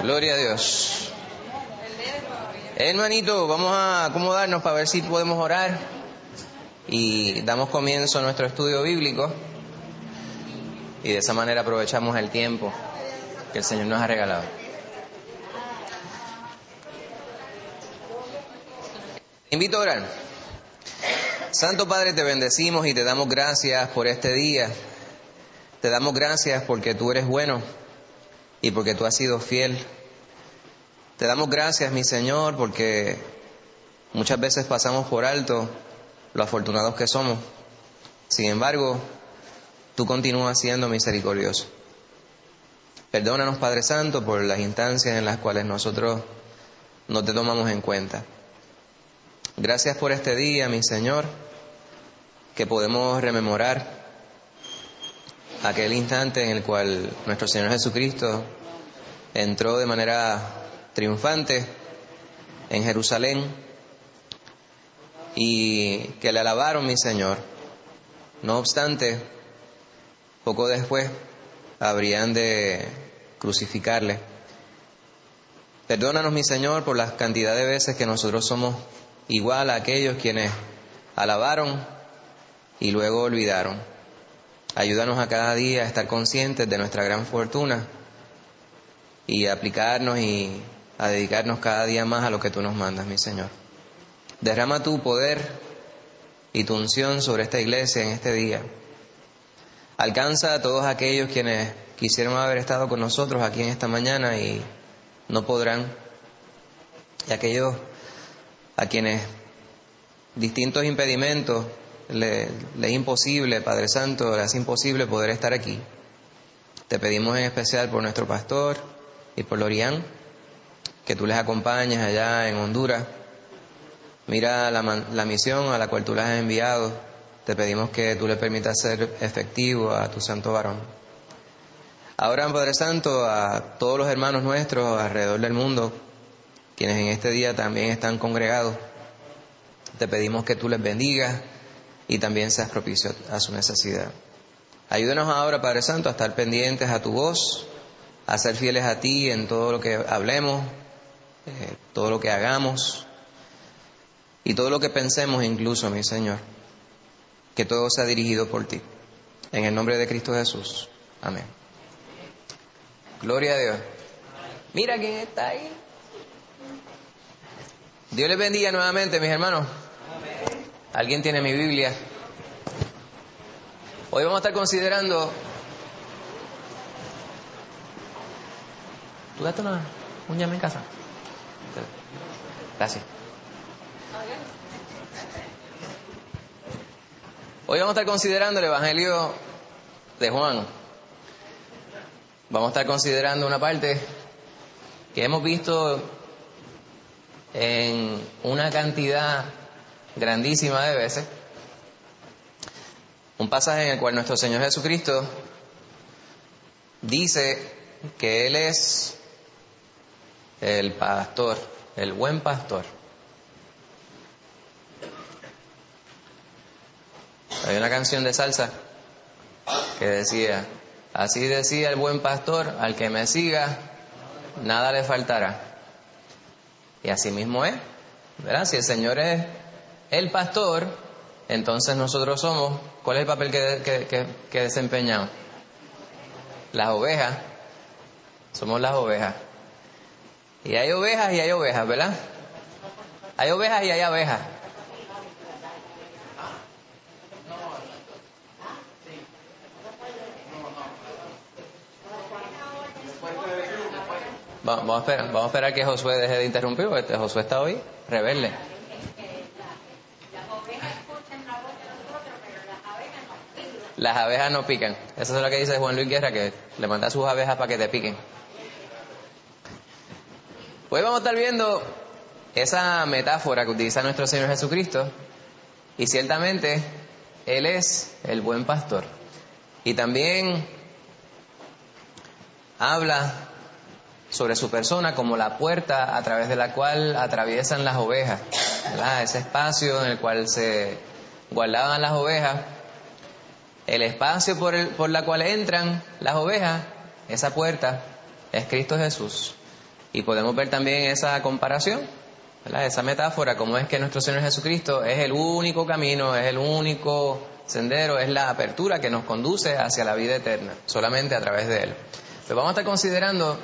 Gloria a Dios. Hermanito, vamos a acomodarnos para ver si podemos orar y damos comienzo a nuestro estudio bíblico y de esa manera aprovechamos el tiempo que el Señor nos ha regalado. Invito a orar. Santo Padre, te bendecimos y te damos gracias por este día. Te damos gracias porque tú eres bueno y porque tú has sido fiel. Te damos gracias, mi Señor, porque muchas veces pasamos por alto lo afortunados que somos. Sin embargo, tú continúas siendo misericordioso. Perdónanos, Padre Santo, por las instancias en las cuales nosotros no te tomamos en cuenta. Gracias por este día, mi Señor, que podemos rememorar aquel instante en el cual nuestro Señor Jesucristo entró de manera triunfante en Jerusalén y que le alabaron, mi Señor. No obstante, poco después habrían de crucificarle. Perdónanos, mi Señor, por la cantidad de veces que nosotros somos igual a aquellos quienes alabaron y luego olvidaron. Ayúdanos a cada día a estar conscientes de nuestra gran fortuna y a aplicarnos y a dedicarnos cada día más a lo que tú nos mandas, mi Señor. Derrama tu poder y tu unción sobre esta iglesia en este día. Alcanza a todos aquellos quienes quisieron haber estado con nosotros aquí en esta mañana y no podrán. Y aquellos a quienes distintos impedimentos le es imposible, Padre Santo, le es imposible poder estar aquí. Te pedimos en especial por nuestro pastor y por Lorian, que tú les acompañes allá en Honduras. Mira la misión a la cual tú les has enviado. Te pedimos que tú le permitas ser efectivo a tu santo varón. Ahora, Padre Santo, a todos los hermanos nuestros alrededor del mundo, quienes en este día también están congregados, te pedimos que tú les bendigas y también seas propicio a su necesidad. Ayúdanos ahora, Padre Santo, a estar pendientes a tu voz, a ser fieles a ti en todo lo que hablemos, todo lo que hagamos y todo lo que pensemos incluso, mi Señor. Que todo sea dirigido por ti. En el nombre de Cristo Jesús. Amén. Gloria a Dios. Mira quién está ahí. Dios les bendiga nuevamente, mis hermanos. ¿Alguien tiene mi Biblia? Hoy vamos a estar considerando... ¿Tú daste un llame en casa? Gracias. Hoy vamos a estar considerando el Evangelio de Juan. Vamos a estar considerando una parte que hemos visto en una cantidad grandísima de veces. Un pasaje en el cual nuestro Señor Jesucristo dice que Él es el pastor, el buen pastor. Hay una canción de salsa que decía: así decía el buen pastor, al que me siga, nada le faltará. Y así mismo es, ¿verdad? Si el Señor es el pastor, entonces nosotros somos, ¿cuál es el papel que desempeñamos? Las ovejas. Somos las ovejas. Y hay ovejas, ¿verdad? Hay ovejas y hay abejas. Vamos a esperar que Josué deje de interrumpir, porque Josué está hoy rebelde. Las abejas no pican. Eso es lo que dice Juan Luis Guerra, que le manda a sus abejas para que te piquen. Hoy vamos a estar viendo esa metáfora que utiliza nuestro Señor Jesucristo, y ciertamente Él es el buen pastor. Y también habla sobre su persona como la puerta a través de la cual atraviesan las ovejas, ¿verdad? Ese espacio en el cual se guardaban las ovejas, el espacio por la cual entran las ovejas, esa puerta es Cristo Jesús. Y podemos ver también esa comparación, ¿verdad? Esa metáfora, como es que nuestro Señor Jesucristo es el único camino, es el único sendero, es la apertura que nos conduce hacia la vida eterna, solamente a través de Él. Pues vamos a estar considerando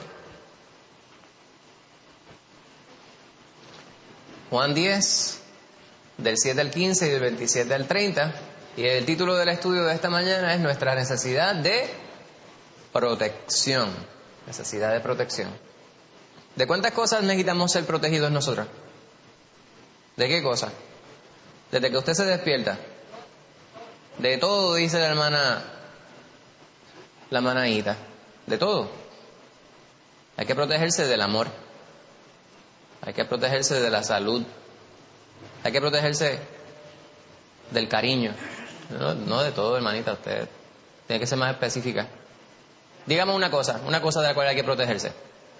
Juan 10, del 7 al 15 y del 27 al 30, y el título del estudio de esta mañana es Nuestra necesidad de protección. Necesidad de protección. ¿De cuántas cosas necesitamos ser protegidos nosotros? ¿De qué cosas? Desde que usted se despierta. De todo, dice la hermana Ita. De todo. Hay que protegerse del amor. Hay que protegerse de la salud. Hay que protegerse del cariño. No de todo, hermanita. Usted tiene que ser más específica. Dígame una cosa de la cual hay que protegerse.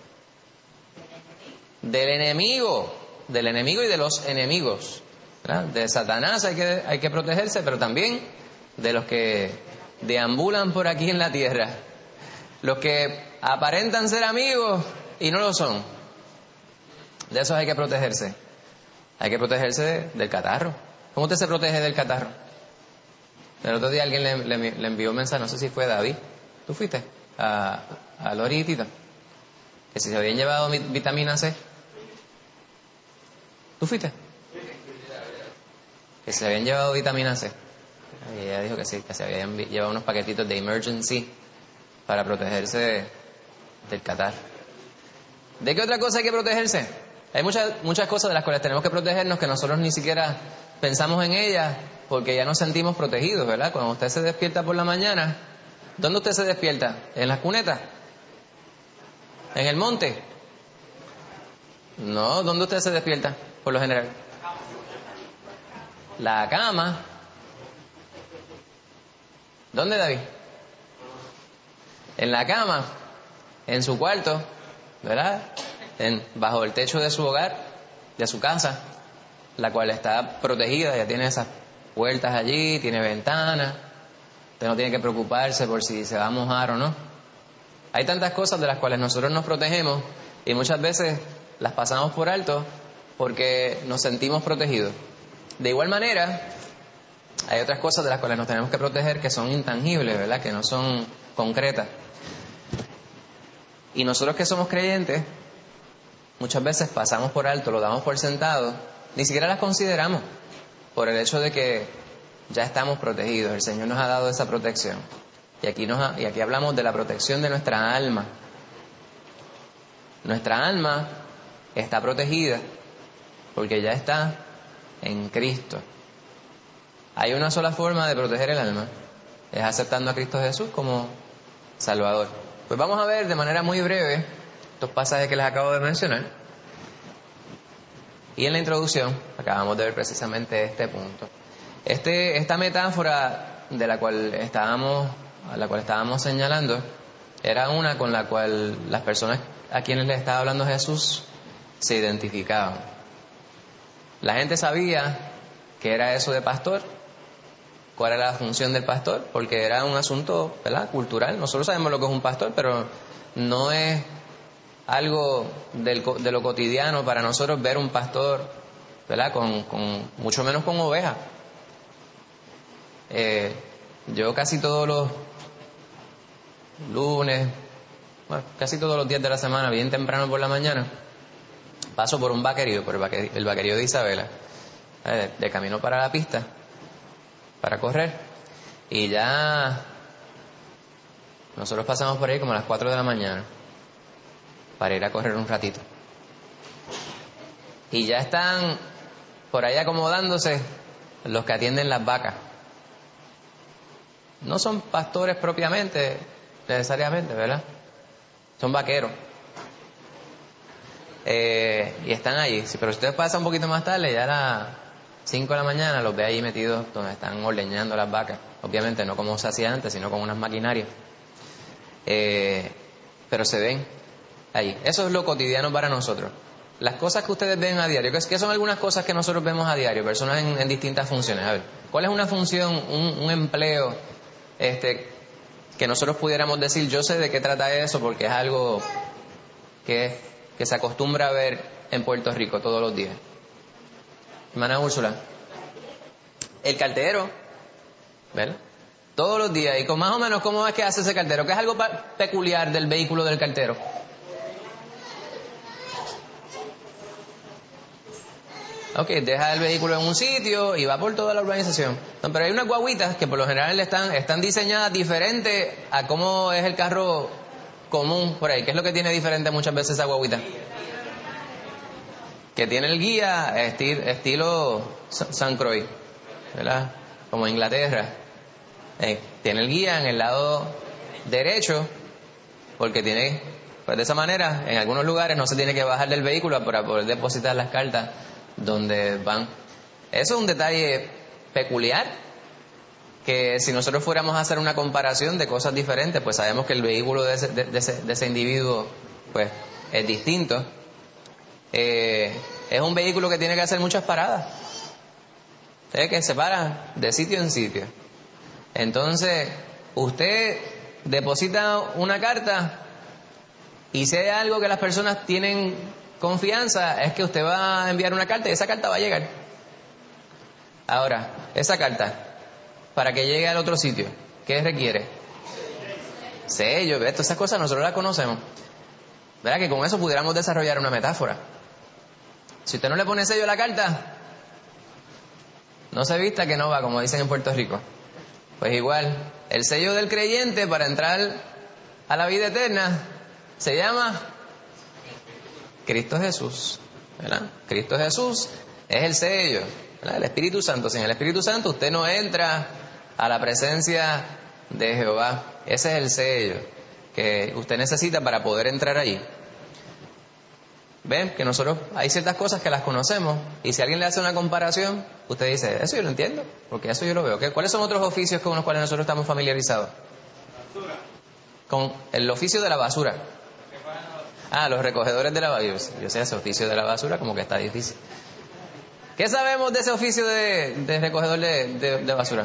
Del enemigo y de los enemigos, ¿verdad? De Satanás hay que protegerse, pero también de los que deambulan por aquí en la tierra, los que aparentan ser amigos y no lo son. De esos hay que protegerse. Hay que protegerse del catarro. ¿Cómo usted se protege del catarro? El otro día alguien le envió un mensaje, no sé si fue David. ¿Tú fuiste? A Lori y Tito. Que si se habían llevado vitamina C. ¿Tú fuiste? Que se habían llevado vitamina C. Y ella dijo que sí, que se habían llevado unos paquetitos de emergency para protegerse del catarro. ¿De qué otra cosa hay que protegerse? Hay muchas cosas de las cuales tenemos que protegernos que nosotros ni siquiera pensamos en ellas porque ya nos sentimos protegidos, ¿verdad? Cuando usted se despierta por la mañana, ¿dónde usted se despierta? ¿En las cunetas? ¿En el monte? No, ¿dónde usted se despierta por lo general? La cama. ¿Dónde, David? En la cama, en su cuarto, ¿verdad? Bajo el techo de su hogar, de su casa, la cual está protegida, ya tiene esas puertas allí, tiene ventanas, usted no tiene que preocuparse por si se va a mojar o no. Hay tantas cosas de las cuales nosotros nos protegemos y muchas veces las pasamos por alto porque nos sentimos protegidos. De igual manera, hay otras cosas de las cuales nos tenemos que proteger que son intangibles, ¿verdad? Que no son concretas. Y nosotros que somos creyentes, muchas veces pasamos por alto, lo damos por sentado, ni siquiera las consideramos, por el hecho de que ya estamos protegidos. El Señor nos ha dado esa protección. Y aquí hablamos de la protección de nuestra alma. Nuestra alma está protegida porque ya está en Cristo. Hay una sola forma de proteger el alma, es aceptando a Cristo Jesús como Salvador. Pues vamos a ver de manera muy breve estos pasajes que les acabo de mencionar. Y en la introducción acabamos de ver precisamente este punto. Esta metáfora a la cual estábamos señalando era una con la cual las personas a quienes le estaba hablando Jesús se identificaban. La gente sabía qué era eso de pastor, cuál era la función del pastor, porque era un asunto, ¿verdad?, cultural. Nosotros sabemos lo que es un pastor, pero no es algo de lo cotidiano para nosotros ver un pastor, ¿verdad?, con mucho menos con ovejas. Yo casi todos los lunes, casi todos los días de la semana, bien temprano por la mañana, paso por un vaquerío, por el vaquerío de Isabela, de camino para la pista, para correr, y ya nosotros pasamos por ahí como a las 4 de la mañana para ir a correr un ratito. Y ya están por ahí acomodándose los que atienden las vacas. No son pastores propiamente, necesariamente, ¿verdad? Son vaqueros. Y están allí. Sí, pero si usted pasa un poquito más tarde, ya a las 5 de la mañana, los ve allí metidos donde están ordeñando las vacas. Obviamente no como se hacía antes, sino con unas maquinarias. Pero se ven allí. Eso es lo cotidiano para nosotros. Las cosas que ustedes ven a diario, ¿qué son algunas cosas que nosotros vemos a diario? Personas en distintas funciones. A ver, ¿cuál es una función, un empleo que nosotros pudiéramos decir, yo sé de qué trata eso porque es algo que que se acostumbra a ver en Puerto Rico todos los días? Hermana Úrsula. El cartero, ¿verdad? Todos los días. Y con más o menos, ¿cómo es que hace ese cartero? ¿Qué es algo peculiar del vehículo del cartero? Ok, deja el vehículo en un sitio y va por toda la urbanización. No, pero hay unas guaguitas que por lo general están diseñadas diferente a cómo es el carro común por ahí. ¿Qué es lo que tiene diferente muchas veces esa guaguita? Que tiene el guía estilo San Croix, ¿verdad? Como Inglaterra. Tiene el guía en el lado derecho porque tiene, pues de esa manera, en algunos lugares no se tiene que bajar del vehículo para poder depositar las cartas donde van. Eso es un detalle peculiar que si nosotros fuéramos a hacer una comparación de cosas diferentes, pues sabemos que el vehículo de ese individuo pues es distinto. Es un vehículo que tiene que hacer muchas paradas, que se para de sitio en sitio. Entonces usted deposita una carta y si hay algo que las personas tienen confianza, es que usted va a enviar una carta y esa carta va a llegar. Ahora, esa carta, para que llegue al otro sitio, ¿qué requiere? Sello. Esas cosas nosotros las conocemos. ¿Verdad? Que con eso pudiéramos desarrollar una metáfora. Si usted no le pone sello a la carta, no se vista que no va, como dicen en Puerto Rico. Pues igual, el sello del creyente para entrar a la vida eterna se llama Cristo Jesús, ¿verdad? Cristo Jesús es el sello, ¿verdad? El Espíritu Santo. Sin el Espíritu Santo usted no entra a la presencia de Jehová. Ese es el sello que usted necesita para poder entrar allí. Ven que nosotros hay ciertas cosas que las conocemos y si alguien le hace una comparación, usted dice, eso yo lo entiendo, porque eso yo lo veo. ¿Cuáles son otros oficios con los cuales nosotros estamos familiarizados? Basura. Con el oficio de la basura. Los recogedores de la basura. Yo sé ese oficio de la basura como que está difícil. ¿Qué sabemos de ese oficio de recogedor de basura?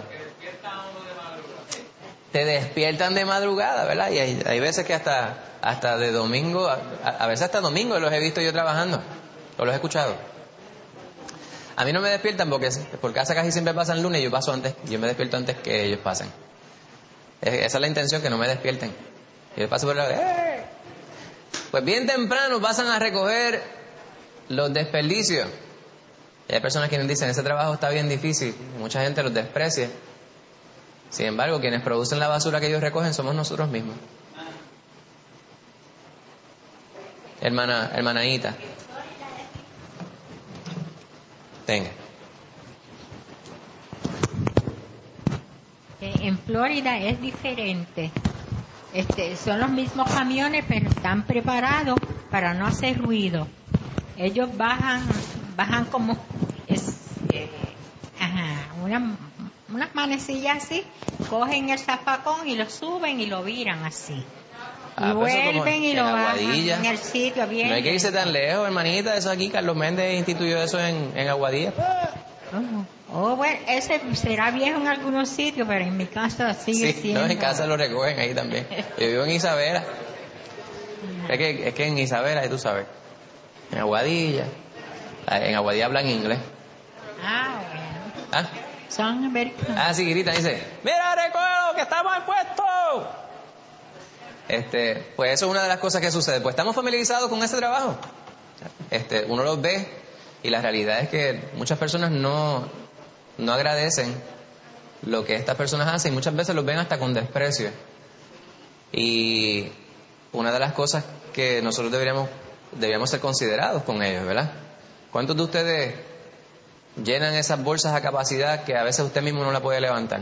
Te despiertan de madrugada, ¿verdad? Y hay veces que hasta de domingo, a veces hasta domingo los he visto yo trabajando, o los he escuchado. A mí no me despiertan porque por casa casi siempre pasan lunes y yo me despierto antes que ellos pasen. Esa es la intención, que no me despierten. Yo paso por la... Pues bien temprano pasan a recoger los desperdicios. Y hay personas que dicen, ese trabajo está bien difícil, mucha gente los desprecia. Sin embargo, quienes producen la basura que ellos recogen somos nosotros mismos. Hermanita. Tenga. En Florida es diferente. Son los mismos camiones, pero están preparados para no hacer ruido. Ellos bajan como unas manecillas así, cogen el zafacón y lo suben y lo viran así. Y vuelven y lo bajan en el sitio bien. No hay que irse tan lejos, hermanita. Eso aquí, Carlos Méndez instituyó eso en Aguadilla. Bueno, ese será viejo en algunos sitios, pero en mi casa sigue siendo. No, en casa lo recogen ahí también. Yo vivo en Isabela. Es que en Isabela, tú sabes, en Aguadilla hablan inglés. Bueno. Son americanos. Sí, gritan, dice, mira, recoge que estamos en puesto. Pues eso es una de las cosas que sucede. Pues estamos familiarizados con ese trabajo. Uno los ve y la realidad es que muchas personas no agradecen lo que estas personas hacen y muchas veces los ven hasta con desprecio. Y una de las cosas que nosotros deberíamos ser considerados con ellos, ¿verdad? ¿Cuántos de ustedes llenan esas bolsas a capacidad que a veces usted mismo no la puede levantar?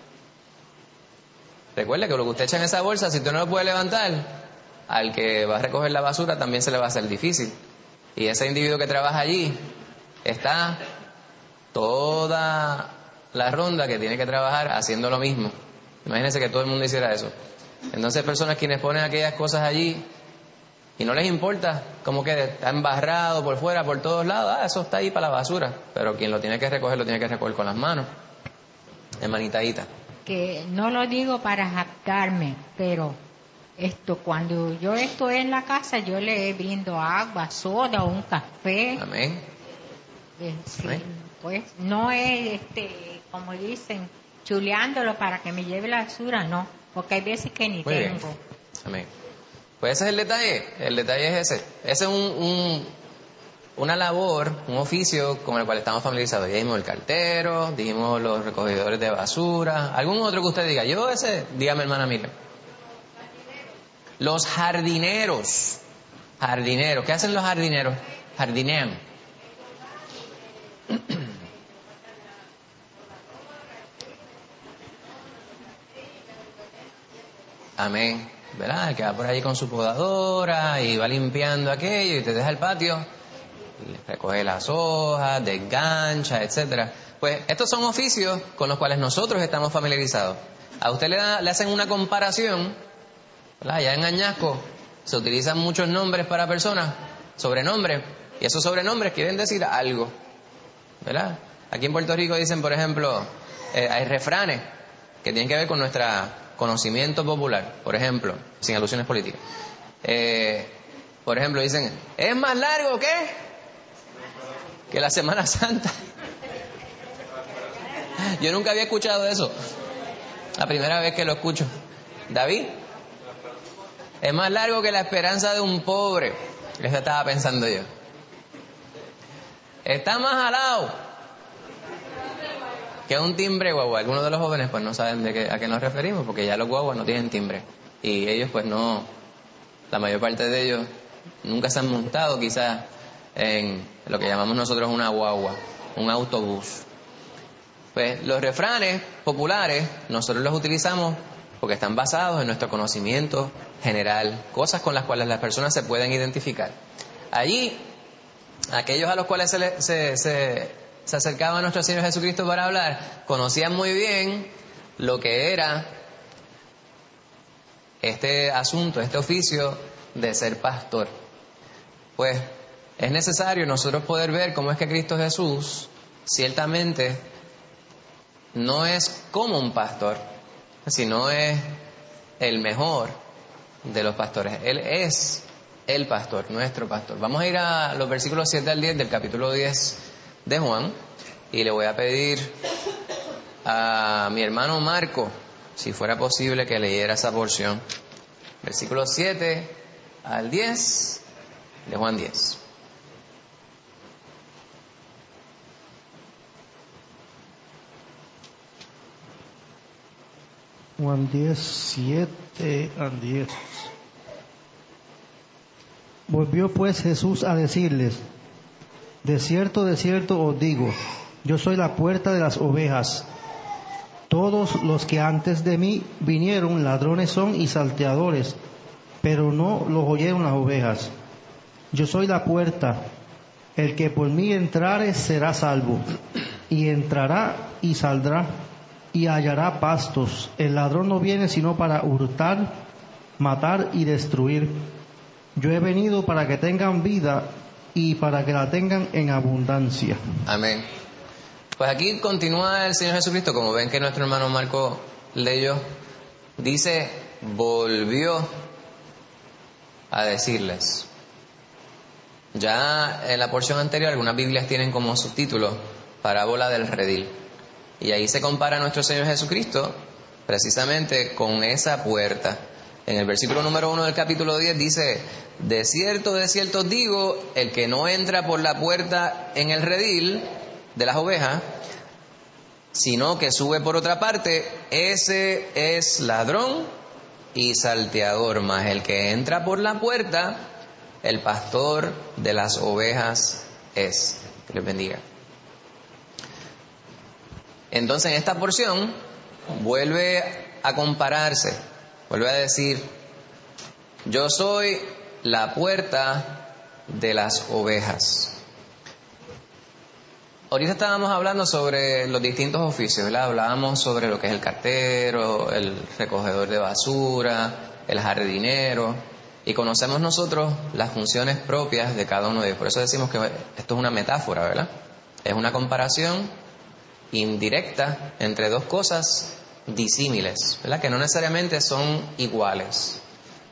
Recuerde que lo que usted echa en esa bolsa, si usted no lo puede levantar, al que va a recoger la basura también se le va a hacer difícil. Y ese individuo que trabaja allí está toda la ronda que tiene que trabajar haciendo lo mismo. Imagínense que todo el mundo hiciera eso. Entonces personas quienes ponen aquellas cosas allí y no les importa cómo quede, está embarrado por fuera, por todos lados, eso está ahí para la basura. Pero quien lo tiene que recoger con las manos. Hermanita Ita. Que no lo digo para jactarme, pero Cuando yo estoy en la casa, yo le brindo agua, soda o un café. Amén. Sí, Amén. pues no es, como dicen, chuleándolo para que me lleve la basura, no, porque hay veces que ni Muy bien. tengo. Amén. Pues ese es el detalle es ese. Ese es una labor, un oficio con el cual estamos familiarizados. Ya dijimos el cartero, dijimos los recogedores de basura, algún otro que usted diga. Dígame, hermana Miriam. Los jardineros. Jardineros. ¿Qué hacen los jardineros? Jardinean. Amén. ¿Verdad? El que va por allí con su podadora y va limpiando aquello y te deja el patio, y recoge las hojas, desgancha, etcétera. Pues estos son oficios con los cuales nosotros estamos familiarizados. A usted le hacen una comparación, ¿verdad? Ya en Añasco se utilizan muchos nombres para personas, sobrenombres, y esos sobrenombres quieren decir algo, ¿verdad? Aquí en Puerto Rico dicen, por ejemplo, hay refranes que tienen que ver con nuestro conocimiento popular, por ejemplo, sin alusiones políticas. Por ejemplo, dicen, ¿es más largo que la Semana Santa? Yo nunca había escuchado eso. La primera vez que lo escucho. David, es más largo que la esperanza de un pobre. Eso estaba pensando yo. Está más jalado que un timbre guagua. Algunos de los jóvenes pues no saben a qué nos referimos, porque ya los guaguas no tienen timbre. Y ellos pues no, la mayor parte de ellos nunca se han montado quizás en lo que llamamos nosotros una guagua, un autobús. Pues los refranes populares nosotros los utilizamos porque están basados en nuestro conocimiento general, cosas con las cuales las personas se pueden identificar. Allí, aquellos a los cuales se acercaba a nuestro Señor Jesucristo para hablar, conocían muy bien lo que era este asunto, este oficio de ser pastor. Pues es necesario nosotros poder ver cómo es que Cristo Jesús ciertamente no es como un pastor, sino es el mejor de los pastores. Él es el pastor, nuestro pastor. Vamos a ir a los versículos 7 al 10 del capítulo 10 de Juan, y le voy a pedir a mi hermano Marco, si fuera posible, que leyera esa porción. Versículos 7 al 10 de Juan 10. Juan 10, 7 al 10. Volvió pues Jesús a decirles: de cierto os digo, yo soy la puerta de las ovejas. Todos los que antes de mí vinieron ladrones son y salteadores, pero no los oyeron las ovejas. Yo soy la puerta. El que por mí entrare será salvo, y entrará y saldrá y hallará pastos. El ladrón no viene sino para hurtar, matar y destruir. Yo he venido para que tengan vida y para que la tengan en abundancia. Amén. Pues aquí continúa el Señor Jesucristo, como ven que nuestro hermano Marco leyó, dice, volvió a decirles. Ya en la porción anterior algunas Biblias tienen como subtítulo parábola del redil, y ahí se compara a nuestro Señor Jesucristo precisamente con esa puerta. En el versículo número 1 del capítulo 10 dice, de cierto os digo, el que no entra por la puerta en el redil de las ovejas, sino que sube por otra parte, ese es ladrón y salteador. Mas el que entra por la puerta, el pastor de las ovejas es. Que les bendiga. Entonces en esta porción vuelve a compararse, vuelve a decir, yo soy la puerta de las ovejas. Ahorita estábamos hablando sobre los distintos oficios, ¿verdad? Hablábamos sobre lo que es el cartero, el recogedor de basura, el jardinero, y conocemos nosotros las funciones propias de cada uno de ellos. Por eso decimos que esto es una metáfora, ¿verdad? Es una comparación indirecta entre dos cosas disímiles, ¿verdad? Que no necesariamente son iguales.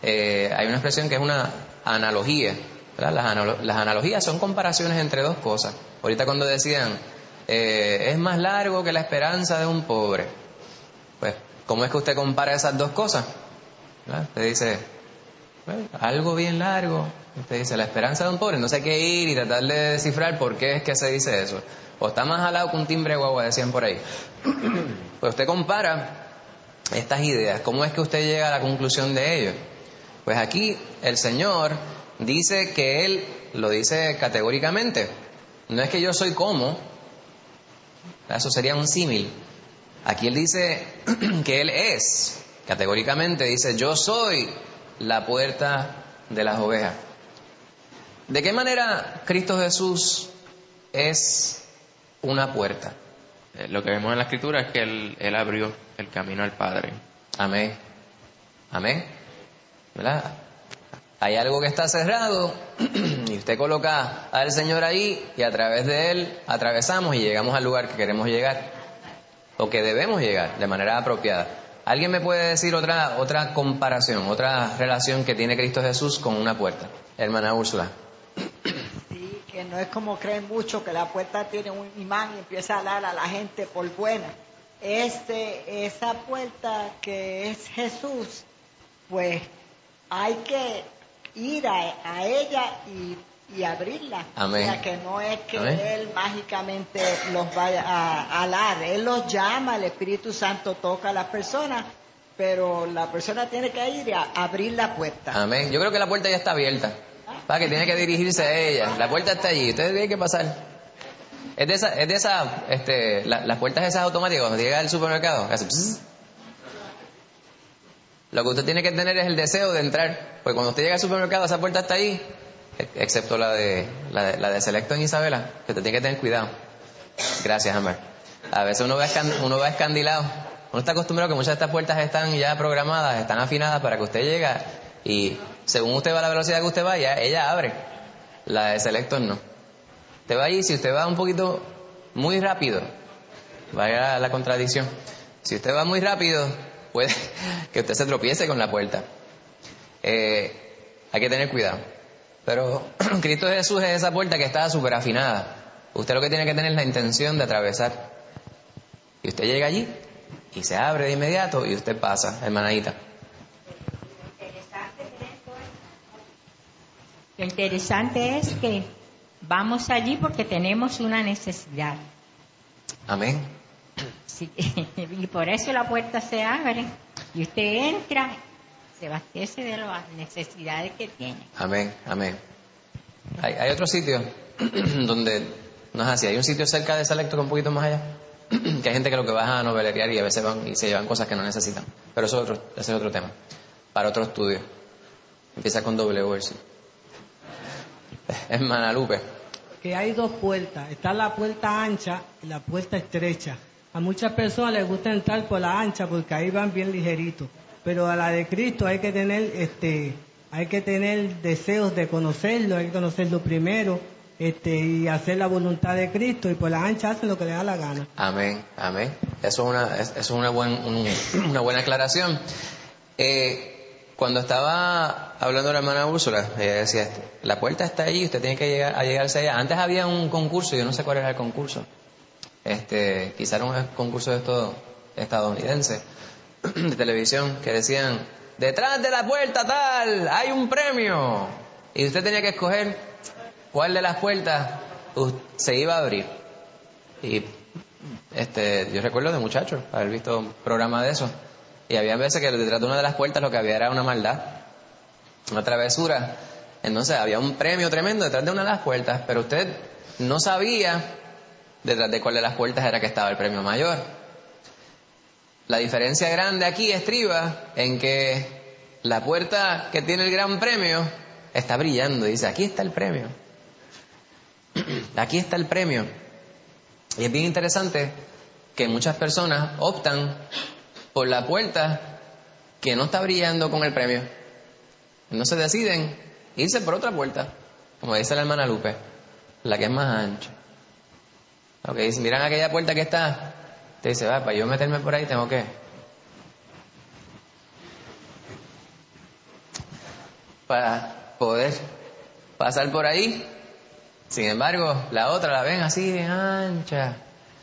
hay una expresión que es una analogía, ¿verdad? Las analogías son comparaciones entre dos cosas. Ahorita cuando decían, es más largo que la esperanza de un pobre, pues, ¿cómo es que usted compara esas dos cosas? ¿Verdad? Usted dice, bueno, algo bien largo, usted dice, la esperanza de un pobre, entonces hay que ir y tratar de descifrar por qué es que se dice eso. O está más jalado que un timbre de guagua, decían por ahí. Pues usted compara estas ideas, ¿cómo es que usted llega a la conclusión de ello? Pues aquí el Señor dice que Él lo dice categóricamente. No es que yo soy como, eso sería un símil. Aquí Él dice que Él es, categóricamente dice, yo soy la puerta de las ovejas. ¿De qué manera Cristo Jesús es una puerta? Lo que vemos en la Escritura es que Él abrió el camino al Padre. Amén. Amén. ¿Verdad? Hay algo que está cerrado y usted coloca al Señor ahí y a través de Él atravesamos y llegamos al lugar que queremos llegar o que debemos llegar de manera apropiada. ¿Alguien me puede decir otra comparación, otra relación que tiene Cristo Jesús con una puerta? Hermana Úrsula. Sí, que no es como creen mucho que la puerta tiene un imán y empieza a hablar a la gente por buena. Esa puerta que es Jesús, pues hay que ir a ella y abrirla. Amén. O sea, que no es que Amén. Él mágicamente los vaya a alar. Él los llama, el Espíritu Santo toca a las personas, pero la persona tiene que ir a abrir la puerta. Amén. Yo creo que la puerta ya está abierta. Para que tiene que dirigirse a ella. La puerta está allí. Usted tiene que pasar. Es de esa, las puertas esas automáticas cuando llega al supermercado. Que hace pss. Lo que usted tiene que tener es el deseo de entrar. Porque cuando usted llega al supermercado, esa puerta está ahí. Excepto la de Selecto en Isabela, que usted tiene que tener cuidado. Gracias, Amber. A veces uno va escandilado. Uno está acostumbrado que muchas de estas puertas están ya programadas, están afinadas para que usted llegue y según usted va a la velocidad que usted vaya, ella abre. La de Selecto no. Usted va allí, si usted va un poquito muy rápido, vaya la contradicción. Si usted va muy rápido, puede que usted se tropiece con la puerta. Hay que tener cuidado. Pero Cristo Jesús es esa puerta que está súper afinada. Usted lo que tiene que tener es la intención de atravesar. Y usted llega allí y se abre de inmediato y usted pasa, hermanadita. Lo interesante es que vamos allí porque tenemos una necesidad. Amén. Sí, y por eso la puerta se abre y usted entra, se abastece de las necesidades que tiene. Amén, amén. Hay otro sitio donde no es así. Hay un sitio cerca de Selecto que es un poquito más allá, que hay gente que lo que va a novelería y a veces van y se llevan cosas que no necesitan. Pero ese es otro tema, para otro estudio. Empieza con W. Hermana Lupe. Que hay dos puertas. Está la puerta ancha y la puerta estrecha. A muchas personas les gusta entrar por la ancha porque ahí van bien ligeritos. Pero a la de Cristo hay que tener deseos de conocerlo, hay que conocerlo primero, y hacer la voluntad de Cristo, y por la ancha hacen lo que les da la gana. Amén, amén. Eso es una buena aclaración. Cuando estaba hablando la hermana Úrsula, ella decía, la puerta está allí, usted tiene que llegarse allá. Antes había un concurso, yo no sé cuál era el concurso. Quizá era un concurso de esto estadounidense, de televisión, que decían, detrás de la puerta tal, hay un premio. Y usted tenía que escoger cuál de las puertas se iba a abrir. Y yo recuerdo de muchachos haber visto un programa de eso. Y había veces que detrás de una de las puertas lo que había era una maldad, una travesura. Entonces había un premio tremendo detrás de una de las puertas, pero usted no sabía detrás de cuál de las puertas era que estaba el premio mayor. La diferencia grande aquí estriba en que la puerta que tiene el gran premio está brillando y dice, aquí está el premio. Aquí está el premio. Y es bien interesante que muchas personas optan por la puerta que no está brillando con el premio. Entonces deciden irse por otra puerta, como dice la hermana Lupe, la que es más ancha. Ok, si miran aquella puerta que está, te dice, para yo meterme por ahí tengo que para poder pasar por ahí. Sin embargo, la otra la ven así bien ancha,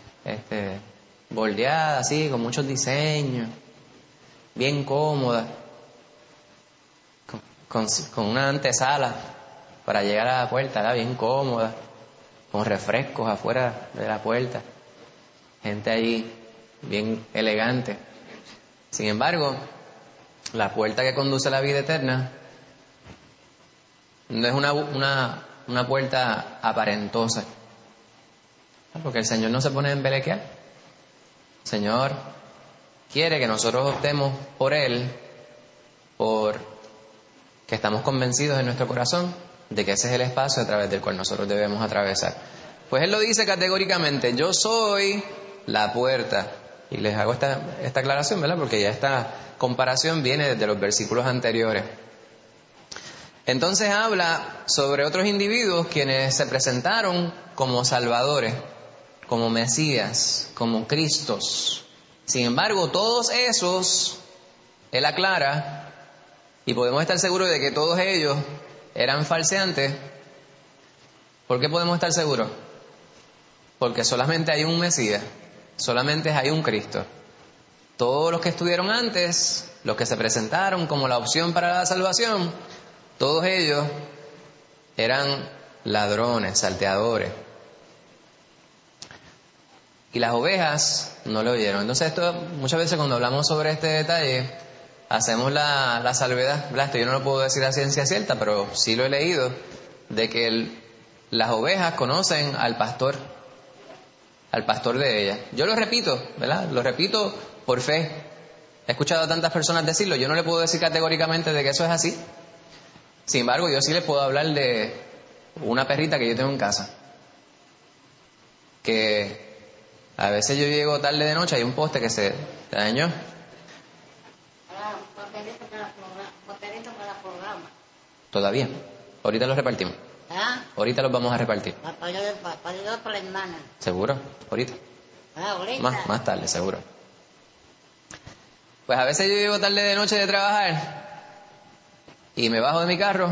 bordeada así, con muchos diseños, bien cómoda, con una antesala para llegar a la puerta, ¿verdad? Bien cómoda, con refrescos afuera de la puerta, gente allí bien elegante. Sin embargo, la puerta que conduce a la vida eterna no es una puerta aparentosa, porque el Señor no se pone a embelequear. El Señor quiere que nosotros optemos por Él, porque estamos convencidos en nuestro corazón de que ese es el espacio a través del cual nosotros debemos atravesar. Pues Él lo dice categóricamente: yo soy la puerta. Y les hago esta aclaración, ¿verdad? Porque ya esta comparación viene desde los versículos anteriores. Entonces habla sobre otros individuos quienes se presentaron como salvadores, como Mesías, como Cristos. Sin embargo, todos esos, Él aclara, y podemos estar seguros de que todos ellos eran falseantes. ¿Por qué podemos estar seguros? Porque solamente hay un Mesías, solamente hay un Cristo. Todos los que estuvieron antes, los que se presentaron como la opción para la salvación, todos ellos eran ladrones, salteadores. Y las ovejas no lo oyeron. Entonces esto, muchas veces cuando hablamos sobre este detalle, hacemos la salvedad, ¿verdad? Esto yo no lo puedo decir a ciencia cierta, pero sí lo he leído, de que las ovejas conocen al pastor de ellas. Yo lo repito, ¿verdad? Lo repito por fe. He escuchado a tantas personas decirlo, yo no le puedo decir categóricamente de que eso es así. Sin embargo, yo sí les puedo hablar de una perrita que yo tengo en casa, que a veces yo llego tarde de noche, hay un poste que se dañó. Todavía. Ahorita los repartimos. ¿Ah? Ahorita los vamos a repartir. Para la hermana. ¿Seguro? Ahorita. Ahorita. Más tarde, seguro. Pues a veces yo llego tarde de noche de trabajar y me bajo de mi carro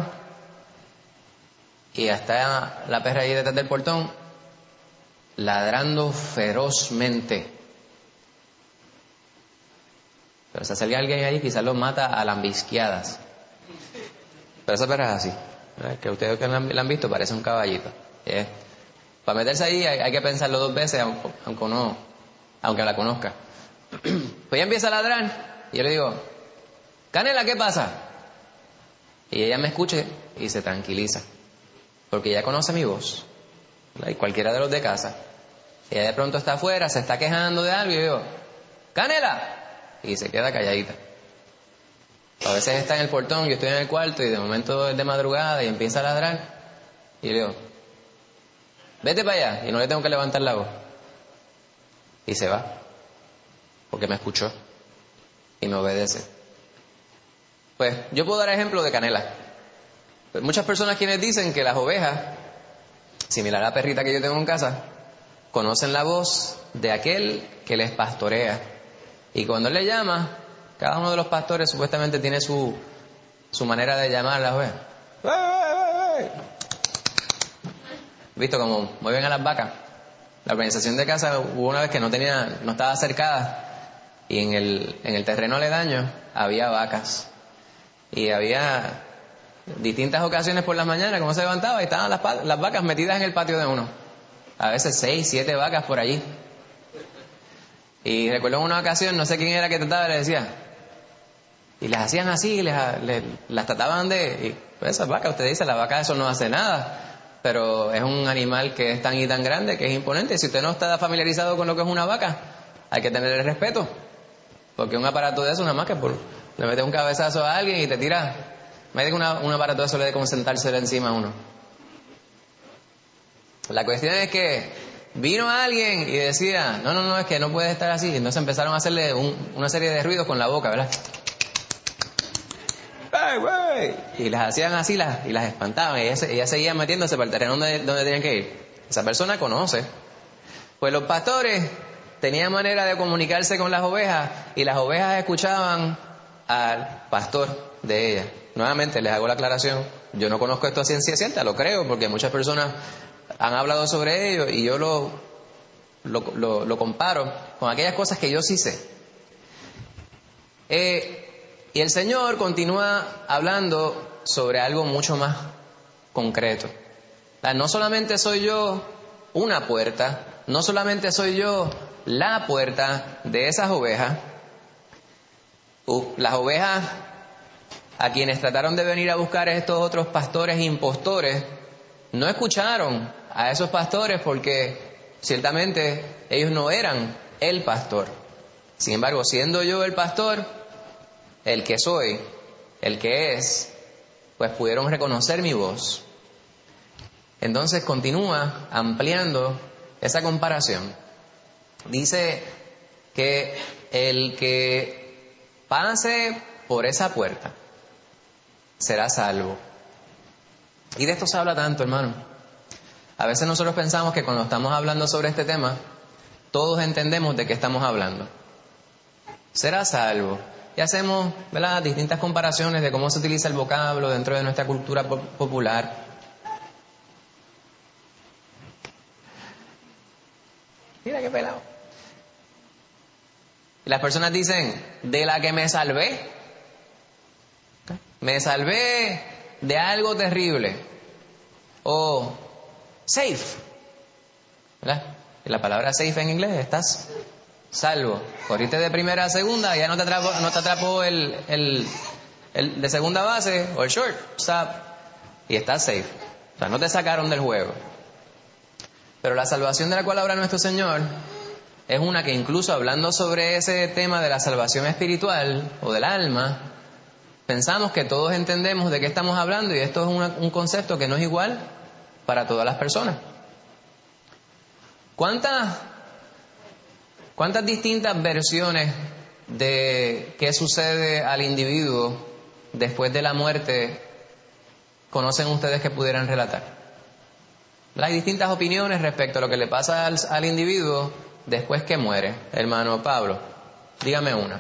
y está la perra ahí detrás del portón ladrando ferozmente. Pero si sale alguien ahí, quizás los mata a lambisqueadas. Pero esa perra es así. Que ustedes que la han visto, parece un caballito. Para meterse ahí hay que pensarlo dos veces, aunque la conozca. Pues ella empieza a ladrar y yo le digo: Canela, ¿qué pasa? Y ella me escucha y se tranquiliza, porque ella conoce mi voz, ¿verdad? Y cualquiera de los de casa. Ella de pronto está afuera, se está quejando de algo y yo digo: Canela, y se queda calladita. A veces está en el portón, yo estoy en el cuarto y de momento es de madrugada y empieza a ladrar y le digo: vete para allá, y no le tengo que levantar la voz. Y se va, porque me escuchó y me obedece. Pues yo puedo dar ejemplo de Canela. Pues muchas personas quienes dicen que las ovejas, similar a la perrita que yo tengo en casa, conocen la voz de aquel que les pastorea. Y cuando él le llama, cada uno de los pastores supuestamente tiene su manera de llamar a las ovejas. ¿Visto cómo mueven a las vacas? La organización de casa hubo una vez que no estaba cercada, y en el terreno aledaño había vacas. Y había distintas ocasiones por las mañanas, como se levantaba, y estaban las vacas metidas en el patio de uno. A veces 6, 7 vacas por allí. Y recuerdo en una ocasión, no sé quién era que trataba, le decía, y les hacían así, las trataban de... Y pues esas vacas, usted dice, la vaca eso no hace nada, pero es un animal que es tan y tan grande, que es imponente. Si usted no está familiarizado con lo que es una vaca, hay que tenerle respeto, porque un aparato de eso, nada más que le metes un cabezazo a alguien y te tira. Me dice que un aparato de eso le debe como sentárselo encima a uno. La cuestión es que vino alguien y decía: no, es que no puede estar así. Entonces empezaron a hacerle una serie de ruidos con la boca, ¿verdad? Y las hacían así y las espantaban. Y ellas seguían metiéndose para el terreno donde tenían que ir. Esa persona conoce. Pues los pastores tenían manera de comunicarse con las ovejas, y las ovejas escuchaban al pastor de ellas. nuevamente les hago la aclaración, yo no conozco esto a ciencia cierta, lo creo porque muchas personas han hablado sobre ello y yo lo comparo con aquellas cosas que yo sí sé. Y el Señor continúa hablando sobre algo mucho más concreto. No solamente soy yo una puerta, no solamente soy yo la puerta de esas ovejas. Las ovejas a quienes trataron de venir a buscar a estos otros pastores impostores, no escucharon a esos pastores porque ciertamente ellos no eran el pastor. Sin embargo, siendo yo el pastor, el que soy, el que es, pues pudieron reconocer mi voz. Entonces continúa ampliando esa comparación. Dice que el que pase por esa puerta será salvo. Y de esto se habla tanto, hermano. A veces nosotros pensamos que cuando estamos hablando sobre este tema, todos entendemos de qué estamos hablando. Será salvo. Y hacemos, ¿verdad?, distintas comparaciones de cómo se utiliza el vocablo dentro de nuestra cultura popular. Mira qué pelado. Y las personas dicen, de la que me salvé. Me salvé de algo terrible. O safe. ¿Verdad? Y la palabra safe en inglés, estás salvo. Corriste de primera a segunda, ya no te atrapó el de segunda base o el short stop y estás safe. O sea, no te sacaron del juego. Pero la salvación de la cual habla nuestro Señor es una que, incluso hablando sobre ese tema de la salvación espiritual o del alma, pensamos que todos entendemos de qué estamos hablando, y esto es un concepto que no es igual para todas las personas. ¿Cuántas distintas versiones de qué sucede al individuo después de la muerte conocen ustedes que pudieran relatar? Hay distintas opiniones respecto a lo que le pasa al individuo después que muere. Hermano Pablo, dígame una.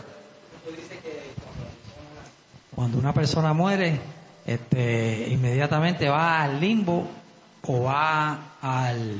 Cuando una persona muere, inmediatamente va al limbo o va al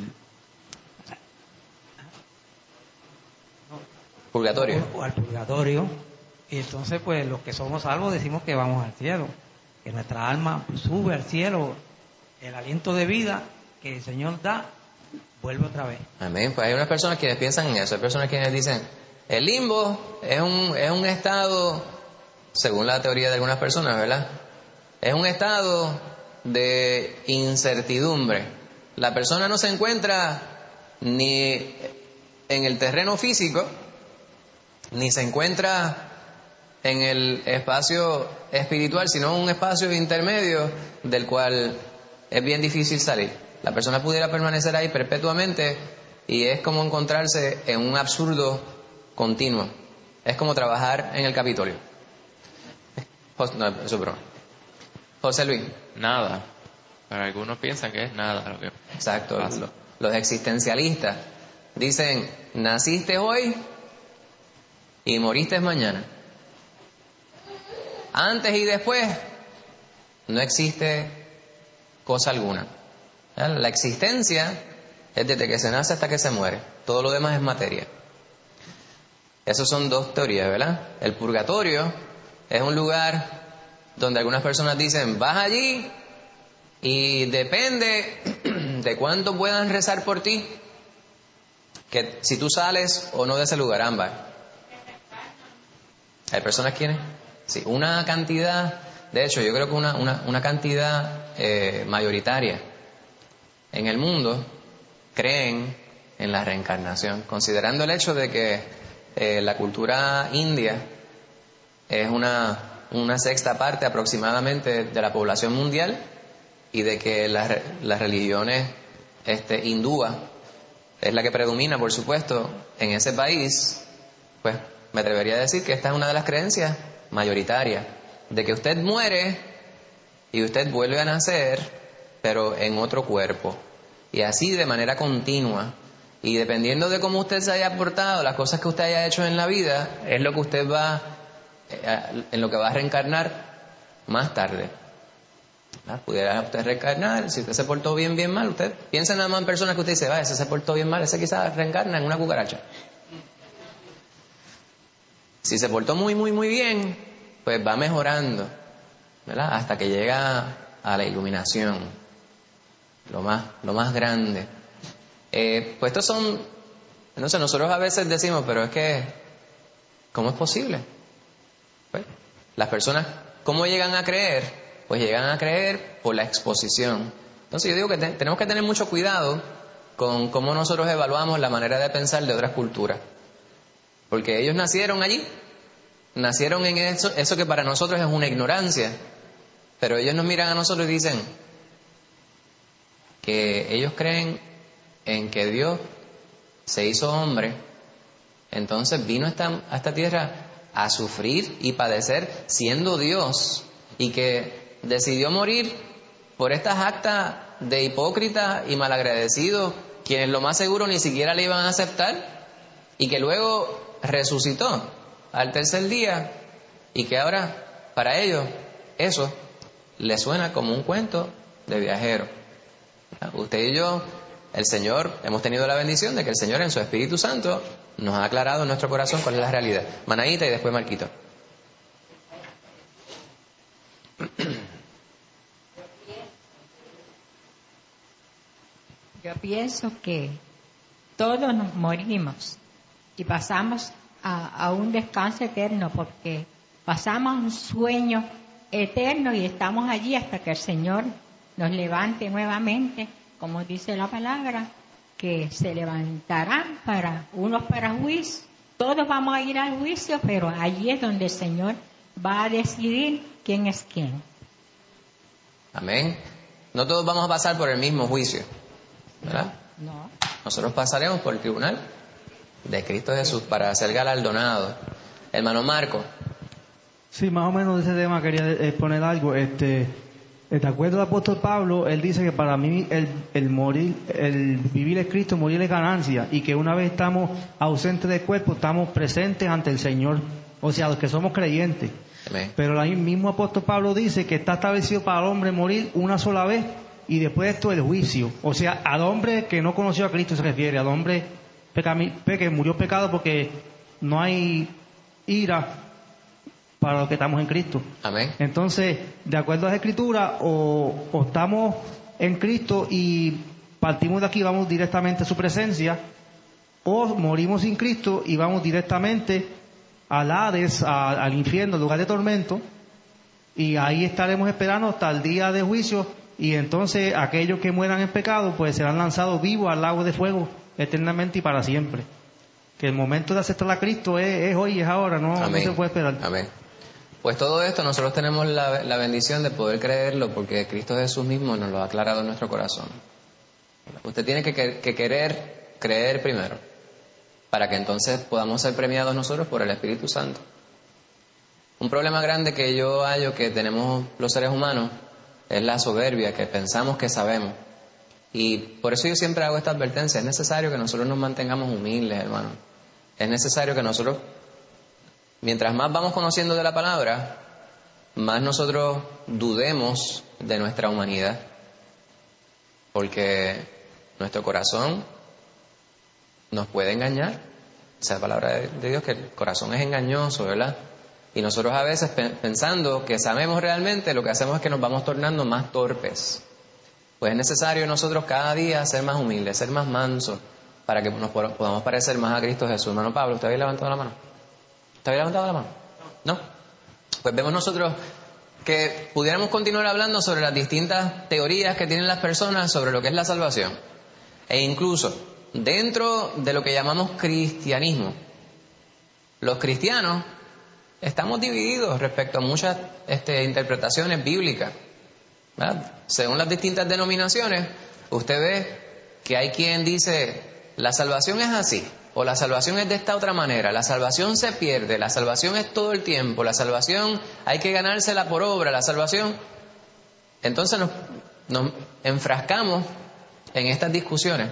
purgatorio. O al purgatorio. Y entonces, pues, los que somos salvos decimos que vamos al cielo, que nuestra alma sube al cielo, el aliento de vida que el Señor da, vuelve otra vez. Amén. Pues hay unas personas que piensan en eso. Hay personas que dicen, el limbo es un estado, según la teoría de algunas personas, ¿verdad? Es un estado de incertidumbre. La persona no se encuentra ni en el terreno físico, ni se encuentra en el espacio espiritual, sino un espacio intermedio del cual es bien difícil salir. La persona pudiera permanecer ahí perpetuamente y es como encontrarse en un absurdo continuo. Es como trabajar en el Capitolio. No, eso es broma. José Luis. Nada. Para algunos piensan que es nada lo que exacto. pasa. Los existencialistas dicen, naciste hoy y moriste mañana. Antes y después no existe cosa alguna. La existencia es desde que se nace hasta que se muere. Todo lo demás es materia. Esas son dos teorías, ¿verdad? El purgatorio es un lugar donde algunas personas dicen, vas allí y depende de cuánto puedan rezar por ti, que si tú sales o no de ese lugar, ambas. ¿Hay personas quienes? Sí, una cantidad, de hecho yo creo que una cantidad mayoritaria en el mundo creen en la reencarnación, considerando el hecho de que la cultura india es una sexta parte aproximadamente de la población mundial, y de que las religiones hindúa es la que predomina, por supuesto, en ese país. Pues me atrevería a decir que esta es una de las creencias mayoritarias, de que usted muere y usted vuelve a nacer, pero en otro cuerpo, y así de manera continua, y dependiendo de cómo usted se haya portado, las cosas que usted haya hecho en la vida, es lo que usted en lo que va a reencarnar más tarde. Pudiera usted reencarnar, si usted se portó bien mal, usted piensa nada más en personas que usted dice, ese se portó bien mal, ese quizás reencarna en una cucaracha. Si se portó muy bien, pues va mejorando, ¿verdad? Hasta que llega a la iluminación, lo más grande. Pues estos son, no sé, nosotros a veces decimos, pero es que, ¿cómo es posible? Pues, las personas, ¿cómo llegan a creer? Pues llegan a creer por la exposición. Entonces yo digo que tenemos que tener mucho cuidado con cómo nosotros evaluamos la manera de pensar de otras culturas. Porque ellos nacieron allí, nacieron en eso que para nosotros es una ignorancia. Pero ellos nos miran a nosotros y dicen que ellos creen en que Dios se hizo hombre, entonces vino a esta tierra a sufrir y padecer siendo Dios, y que decidió morir por estas actas de hipócritas y malagradecidos, quienes lo más seguro ni siquiera le iban a aceptar, y que luego resucitó al tercer día, y que ahora para ellos eso les suena como un cuento de viajero. Usted y yo, el Señor, hemos tenido la bendición de que el Señor en su Espíritu Santo nos ha aclarado en nuestro corazón cuál es la realidad. Manaíta y después Marquito. Yo pienso que todos nos morimos y pasamos a un descanso eterno, porque pasamos un sueño eterno y estamos allí hasta que el Señor nos levante nuevamente, como dice la palabra, que se levantarán unos para juicio. Todos vamos a ir al juicio, pero allí es donde el Señor va a decidir quién es quién. Amén. No todos vamos a pasar por el mismo juicio, ¿verdad? No. Nosotros pasaremos por el tribunal de Cristo Jesús para ser galardonados. Hermano Marco. Sí, más o menos de ese tema quería exponer algo. De acuerdo al apóstol Pablo, él dice que para mí el vivir es Cristo, morir es ganancia, y que una vez estamos ausentes del cuerpo, estamos presentes ante el Señor, o sea, los que somos creyentes. Amén. Pero el mismo apóstol Pablo dice que está establecido para el hombre morir una sola vez, y después de esto el juicio. O sea, al hombre que no conoció a Cristo se refiere, al hombre que murió pecado, porque no hay ira para los que estamos en Cristo. Amén. Entonces, de acuerdo a la Escritura, o estamos en Cristo y partimos de aquí, vamos directamente a su presencia, o morimos sin Cristo y vamos directamente al Hades, al infierno, al lugar de tormento, y ahí estaremos esperando hasta el día de juicio, y entonces aquellos que mueran en pecado pues serán lanzados vivos al lago de fuego eternamente y para siempre. Que el momento de aceptar a Cristo es hoy, es ahora, no se puede esperar. Amén. Pues todo esto nosotros tenemos la bendición de poder creerlo, porque Cristo Jesús mismo nos lo ha aclarado en nuestro corazón. Usted tiene que querer creer primero, para que entonces podamos ser premiados nosotros por el Espíritu Santo. Un problema grande que yo hallo que tenemos los seres humanos es la soberbia, que pensamos que sabemos. Y por eso yo siempre hago esta advertencia: es necesario que nosotros nos mantengamos humildes, hermano. Es necesario que nosotros, mientras más vamos conociendo de la palabra, más nosotros dudemos de nuestra humanidad, porque nuestro corazón nos puede engañar. Esa es la palabra de Dios, que el corazón es engañoso, ¿verdad? Y nosotros a veces pensando que sabemos realmente, lo que hacemos es que nos vamos tornando más torpes. Pues es necesario nosotros cada día ser más humildes, ser más mansos, para que nos podamos parecer más a Cristo Jesús. Hermano Pablo, ¿usted había levantado la mano? ¿Usted había levantado la mano? ¿No? Pues vemos nosotros que pudiéramos continuar hablando sobre las distintas teorías que tienen las personas sobre lo que es la salvación. E incluso dentro de lo que llamamos cristianismo, los cristianos estamos divididos respecto a muchas interpretaciones bíblicas, ¿verdad? Según las distintas denominaciones, usted ve que hay quien dice la salvación es así, o la salvación es de esta otra manera, la salvación se pierde, la salvación es todo el tiempo, la salvación hay que ganársela por obra, la salvación. Entonces nos enfrascamos en estas discusiones.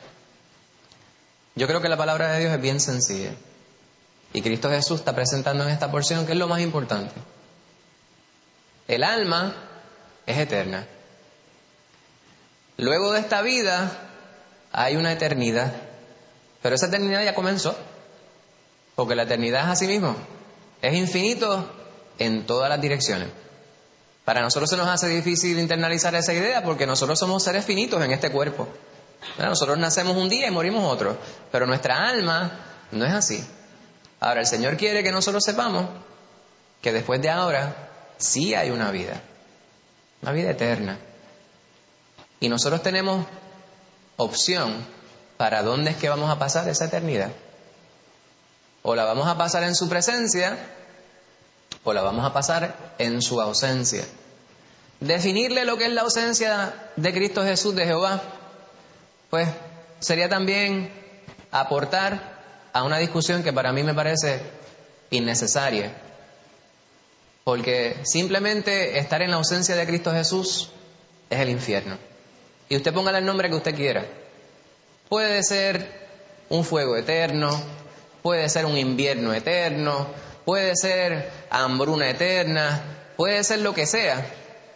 Yo creo que la palabra de Dios es bien sencilla, y Cristo Jesús está presentando en esta porción que es lo más importante. El alma es eterna. Luego de esta vida hay una eternidad, pero esa eternidad ya comenzó, porque la eternidad es así mismo, es infinito en todas las direcciones. Para nosotros se nos hace difícil internalizar esa idea porque nosotros somos seres finitos en este cuerpo. Nosotros nacemos un día y morimos otro, pero nuestra alma no es así. Ahora, el Señor quiere que nosotros sepamos que después de ahora sí hay una vida eterna. Y nosotros tenemos opción para dónde es que vamos a pasar esa eternidad. O la vamos a pasar en su presencia, o la vamos a pasar en su ausencia. Definirle lo que es la ausencia de Cristo Jesús, de Jehová, pues sería también aportar a una discusión que para mí me parece innecesaria. Porque simplemente estar en la ausencia de Cristo Jesús es el infierno. Y usted póngale el nombre que usted quiera. Puede ser un fuego eterno, puede ser un invierno eterno, puede ser hambruna eterna, puede ser lo que sea.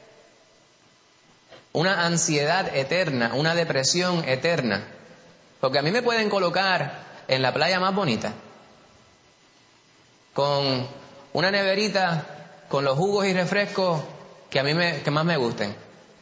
Una ansiedad eterna, una depresión eterna. Porque a mí me pueden colocar en la playa más bonita, con una neverita, con los jugos y refrescos que más me gusten.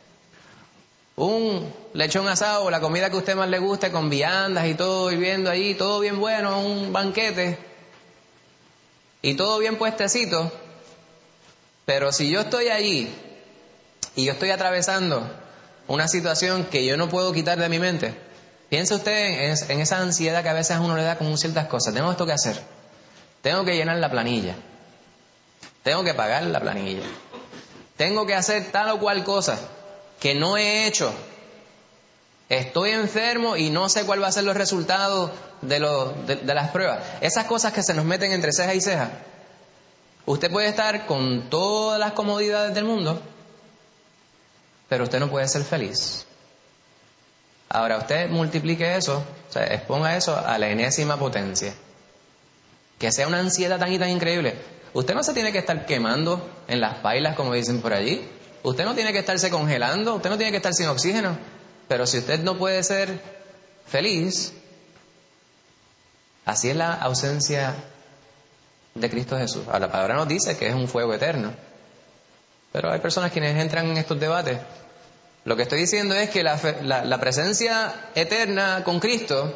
Un lechón asado, la comida que a usted más le guste, con viandas y todo, y viendo ahí, todo bien bueno, un banquete, y todo bien puestecito. Pero si yo estoy allí y yo estoy atravesando una situación que yo no puedo quitar de mi mente, piensa usted en esa ansiedad que a veces a uno le da con ciertas cosas. Tengo esto que hacer, tengo que llenar la planilla, tengo que pagar la planilla, tengo que hacer tal o cual cosa que no he hecho, estoy enfermo y no sé cuál va a ser los resultados de las pruebas. Esas cosas que se nos meten entre ceja y ceja. Usted puede estar con todas las comodidades del mundo, pero usted no puede ser feliz. Ahora usted multiplique eso, o sea, exponga eso a la enésima potencia. Que sea una ansiedad tan y tan increíble. Usted no se tiene que estar quemando en las pailas, como dicen por allí. Usted no tiene que estarse congelando, usted no tiene que estar sin oxígeno. Pero si usted no puede ser feliz, así es la ausencia de Cristo Jesús. Ahora, la palabra nos dice que es un fuego eterno. Pero hay personas quienes entran en estos debates. Lo que estoy diciendo es que la presencia eterna con Cristo,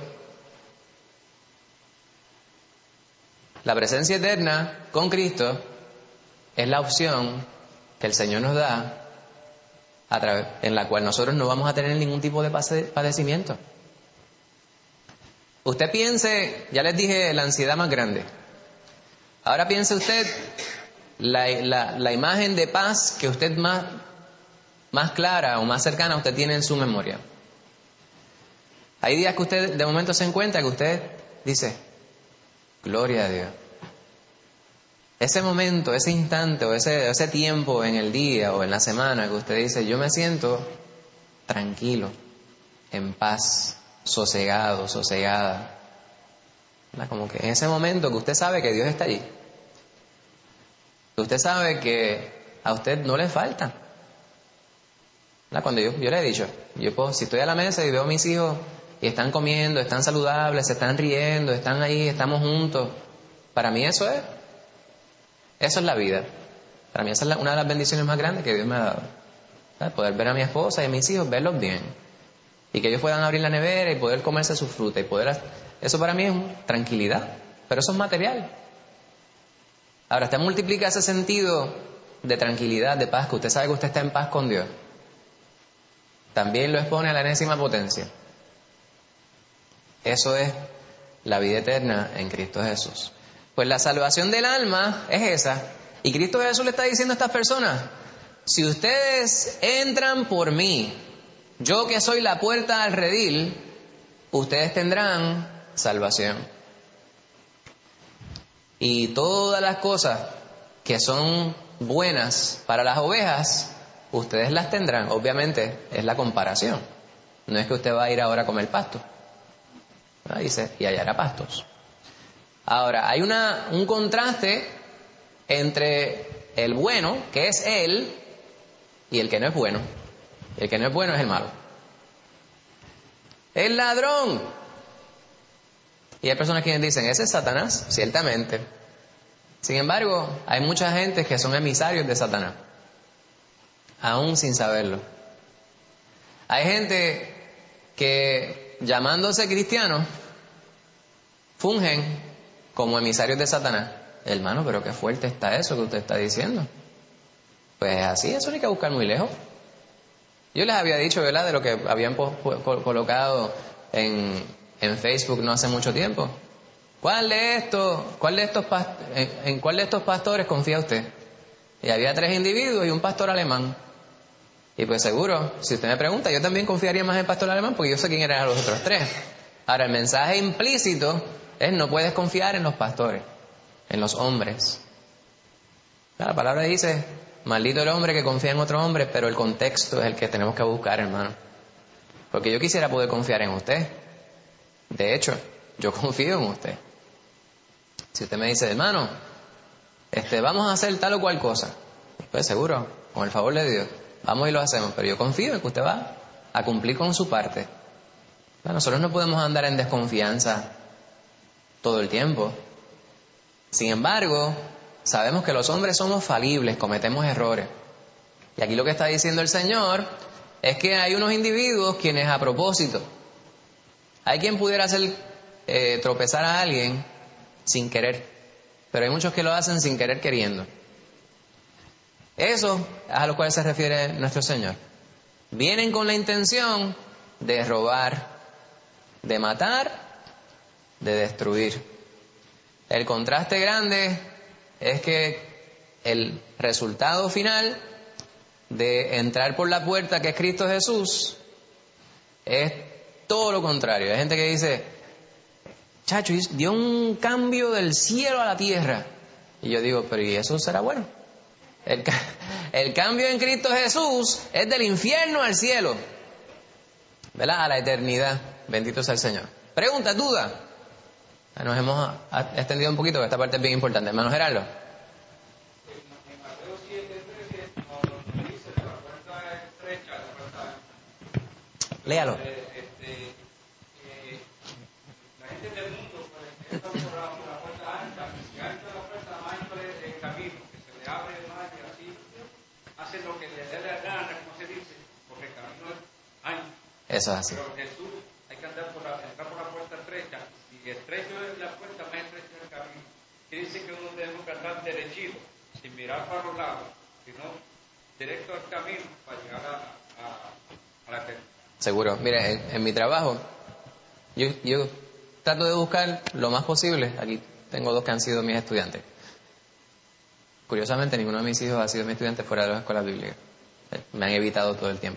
la presencia eterna con Cristo es la opción que el Señor nos da en la cual nosotros no vamos a tener ningún tipo de padecimiento. Usted piense, ya les dije, la ansiedad más grande. Ahora piense usted la imagen de paz que usted más clara o más cercana usted tiene en su memoria. Hay días que usted de momento se encuentra que usted dice, gloria a Dios. Ese momento, ese instante o ese tiempo en el día o en la semana que usted dice, yo me siento tranquilo, en paz, sosegado, sosegada. Como que en ese momento que usted sabe que Dios está allí, que usted sabe que a usted no le falta. Cuando yo le he dicho, si estoy a la mesa y veo a mis hijos y están comiendo, están saludables, se están riendo, están ahí, estamos juntos, para mí eso es la vida. Para mí esa es una de las bendiciones más grandes que Dios me ha dado. ¿Sabes? Poder ver a mi esposa y a mis hijos, verlos bien. Y que ellos puedan abrir la nevera y poder comerse su fruta. Eso para mí es tranquilidad. Pero eso es material. Ahora, usted multiplica ese sentido de tranquilidad, de paz, que usted sabe que usted está en paz con Dios. También lo expone a la enésima potencia. Eso es la vida eterna en Cristo Jesús. Pues la salvación del alma es esa. Y Cristo Jesús le está diciendo a estas personas, si ustedes entran por mí, yo que soy la puerta al redil, ustedes tendrán salvación. Y todas las cosas que son buenas para las ovejas, ustedes las tendrán. Obviamente es la comparación. No es que usted va a ir ahora a comer pasto. Dice, y hallará pastos. Ahora, hay un contraste entre el bueno, que es Él, y el que no es bueno. El que no es bueno es el malo. El ladrón. Y hay personas que dicen, ese es Satanás, ciertamente. Sin embargo, hay mucha gente que son emisarios de Satanás, aún sin saberlo. Hay gente que, llamándose cristianos, fungen como emisarios de Satanás. Hermano, pero qué fuerte está eso que usted está diciendo. Pues así, eso no hay que buscar muy lejos. Yo les había dicho, ¿verdad?, de lo que habían colocado en Facebook no hace mucho tiempo. ¿En cuál de estos pastores confía usted? Y había 3 individuos y un pastor alemán. Y pues seguro, si usted me pregunta, yo también confiaría más en el pastor alemán porque yo sé quién eran los otros 3. Ahora, el mensaje implícito es: no puedes confiar en los pastores, en los hombres. La palabra dice: maldito el hombre que confía en otro hombre, pero el contexto es el que tenemos que buscar, hermano. Porque yo quisiera poder confiar en usted. De hecho, yo confío en usted. Si usted me dice, hermano, vamos a hacer tal o cual cosa, pues seguro, con el favor de Dios, vamos y lo hacemos. Pero yo confío en que usted va a cumplir con su parte. Nosotros no podemos andar en desconfianza todo el tiempo. Sin embargo, sabemos que los hombres somos falibles, cometemos errores. Y aquí lo que está diciendo el Señor es que hay unos individuos quienes, a propósito, hay quien pudiera hacer tropezar a alguien sin querer, pero hay muchos que lo hacen sin querer queriendo. Eso es a lo cual se refiere nuestro Señor. Vienen con la intención de robar, de matar, de destruir. El contraste grande es que el resultado final de entrar por la puerta, que es Cristo Jesús, es todo lo contrario. Hay gente que dice, chacho, dio un cambio del cielo a la tierra. Y yo digo, pero ¿y eso será bueno? El cambio en Cristo Jesús es del infierno al cielo, ¿verdad? A la eternidad. Bendito sea el Señor. Pregunta, duda. Nos hemos extendido un poquito, que esta parte es bien importante. Hermano Gerardo. Léalo. La gente del mundo está por la puerta ancha, y ancha la puerta, más ancho el camino, que se le abre más y así hace lo que le dé la gana, como se dice, porque el camino es ancho. Eso es así. Pero Jesús, hay que entrar por la puerta estrecha, y estrecho es la puerta, más estrecho es el camino. Quiere decir que uno debe andar derechito, sin mirar para los lados, sino directo al camino para llegar a la que... Seguro. Mire, en mi trabajo, yo trato de buscar lo más posible. Aquí tengo 2 que han sido mis estudiantes. Curiosamente, ninguno de mis hijos ha sido mi estudiante fuera de las escuelas bíblicas. Me han evitado todo el tiempo.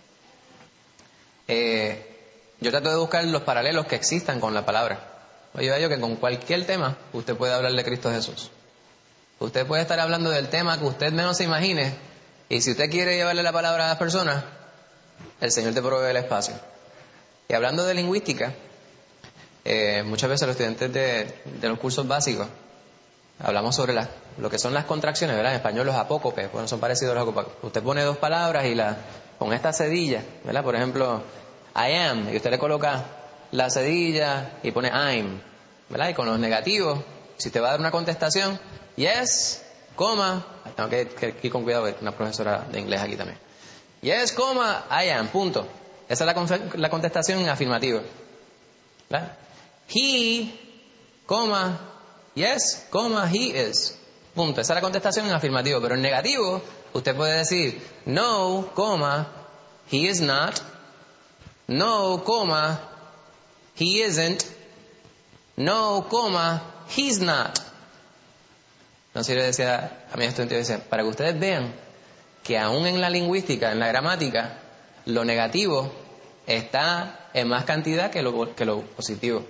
Yo trato de buscar los paralelos que existan con la palabra. Oye, vaya que con cualquier tema usted puede hablar de Cristo Jesús. Usted puede estar hablando del tema que usted menos se imagine, y si usted quiere llevarle la palabra a las personas, el Señor te provee el espacio. Y hablando de lingüística, muchas veces los estudiantes de los cursos básicos hablamos sobre lo que son las contracciones, ¿verdad? En español los apócopes, bueno, son parecidos a los apócopes. Usted pone 2 palabras y con esta cedilla, ¿verdad? Por ejemplo, I am, y usted le coloca la cedilla y pone I'm, ¿verdad? Y con los negativos, si te va a dar una contestación, yes, coma, tengo que ir con cuidado, una profesora de inglés aquí también. Yes, coma, I am, punto. Esa es la contestación en afirmativo, ¿verdad? He, coma, yes, coma, he is, punto. Esa es la contestación en afirmativo. Pero en negativo, usted puede decir no, coma, he is not, no, coma, he isn't, no, coma, he's not. Entonces yo le decía a mis estudiantes, para que ustedes vean que aún en la lingüística, en la gramática, lo negativo está en más cantidad que lo positivo.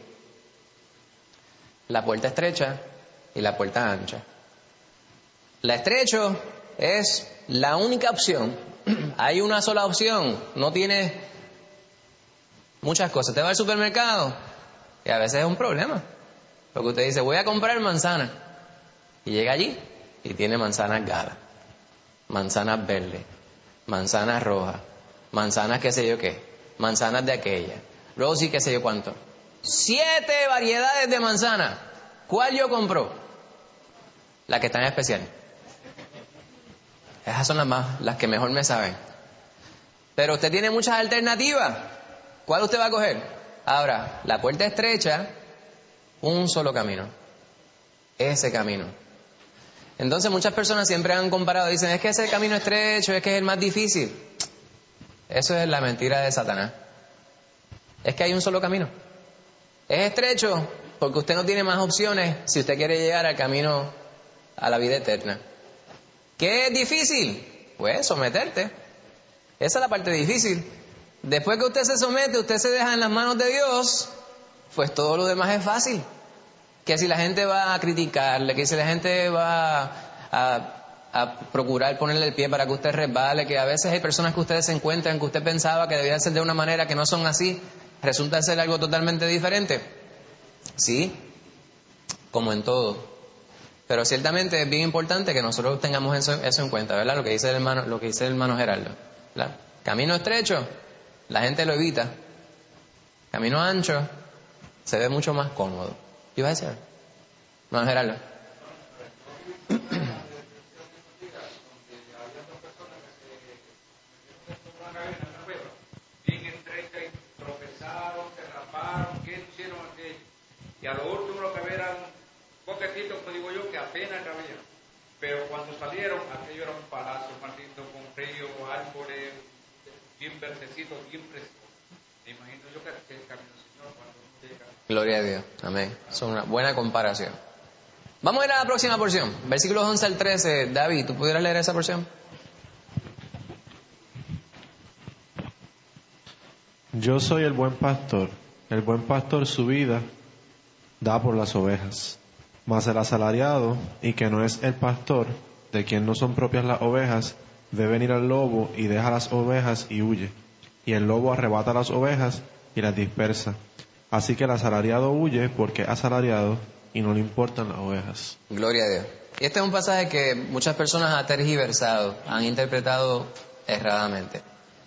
La puerta estrecha y la puerta ancha. La estrecho es la única opción. Hay una sola opción. No tiene muchas cosas. Te va al supermercado y a veces es un problema. Porque usted dice, voy a comprar manzanas. Y llega allí y tiene manzanas galas, manzanas verdes, manzanas rojas, manzanas qué sé yo qué, manzanas de aquella, Rosy qué sé yo cuánto. 7 variedades de manzanas. ¿Cuál yo compro? La que está en especial. Esas son las que mejor me saben. Pero usted tiene muchas alternativas. ¿Cuál usted va a coger? Ahora, la puerta estrecha, un solo camino. Ese camino. Entonces muchas personas siempre han comparado, dicen, es que ese camino estrecho, es que es el más difícil. Eso es la mentira de Satanás. Es que hay un solo camino. Es estrecho porque usted no tiene más opciones si usted quiere llegar al camino a la vida eterna. ¿Qué es difícil? Pues someterte. Esa es la parte difícil. Después que usted se somete, usted se deja en las manos de Dios, pues todo lo demás es fácil. Que si la gente va a criticarle, que si la gente va a procurar ponerle el pie para que usted resbale, que a veces hay personas que ustedes se encuentran que usted pensaba que debían ser de una manera que no son así, resulta ser algo totalmente diferente. Sí, como en todo. Pero ciertamente es bien importante que nosotros tengamos eso en cuenta, ¿verdad? Lo que dice el hermano Gerardo, ¿verdad? Camino estrecho, la gente lo evita. Camino ancho, se ve mucho más cómodo. ¿Qué ibas a decir? Hermano Gerardo. Y a lo último lo que había era un poquetito, como digo yo, que apenas cabía. Pero cuando salieron, aquello era un palacio, Martito, con ríos, árboles, bien verdecitos, bien preciosos. Me imagino yo que el camino del Señor cuando uno llega. Gloria a Dios, amén. Es una buena comparación. Vamos a ir a la próxima porción. Versículos 11 al 13. David, ¿tú pudieras leer esa porción? Yo soy el buen pastor. El buen pastor su vida da por las ovejas. Mas el asalariado, y que no es el pastor, de quien no son propias las ovejas, ve venir al lobo y deja las ovejas y huye. Y el lobo arrebata las ovejas y las dispersa. Así que el asalariado huye porque es asalariado y no le importan las ovejas. Gloria a Dios. Y este es un pasaje que muchas personas han tergiversado, han interpretado erradamente.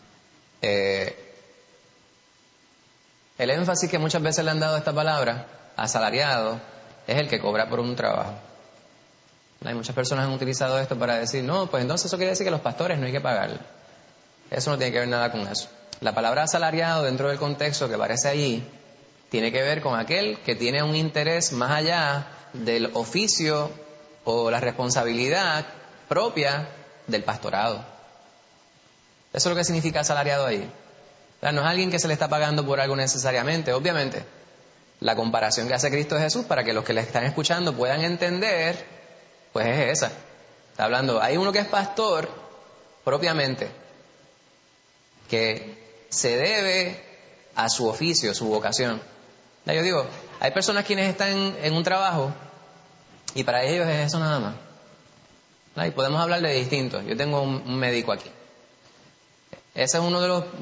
El énfasis que muchas veces le han dado a esta palabra, asalariado, es el que cobra por un trabajo. Hay muchas personas han utilizado esto para decir, no, pues entonces eso quiere decir que los pastores no hay que pagar. Eso no tiene que ver nada con eso. La palabra asalariado, dentro del contexto que aparece allí, tiene que ver con aquel que tiene un interés más allá del oficio o la responsabilidad propia del pastorado. Eso es lo que significa asalariado ahí. O sea, no es alguien que se le está pagando por algo necesariamente, obviamente. La comparación que hace Cristo Jesús para que los que le están escuchando puedan entender, pues es esa. Está hablando, hay uno que es pastor propiamente, que se debe a su oficio, su vocación. Yo digo, hay personas quienes están en un trabajo y para ellos es eso nada más. Y podemos hablar de distintos. Yo tengo un médico aquí. Ese es uno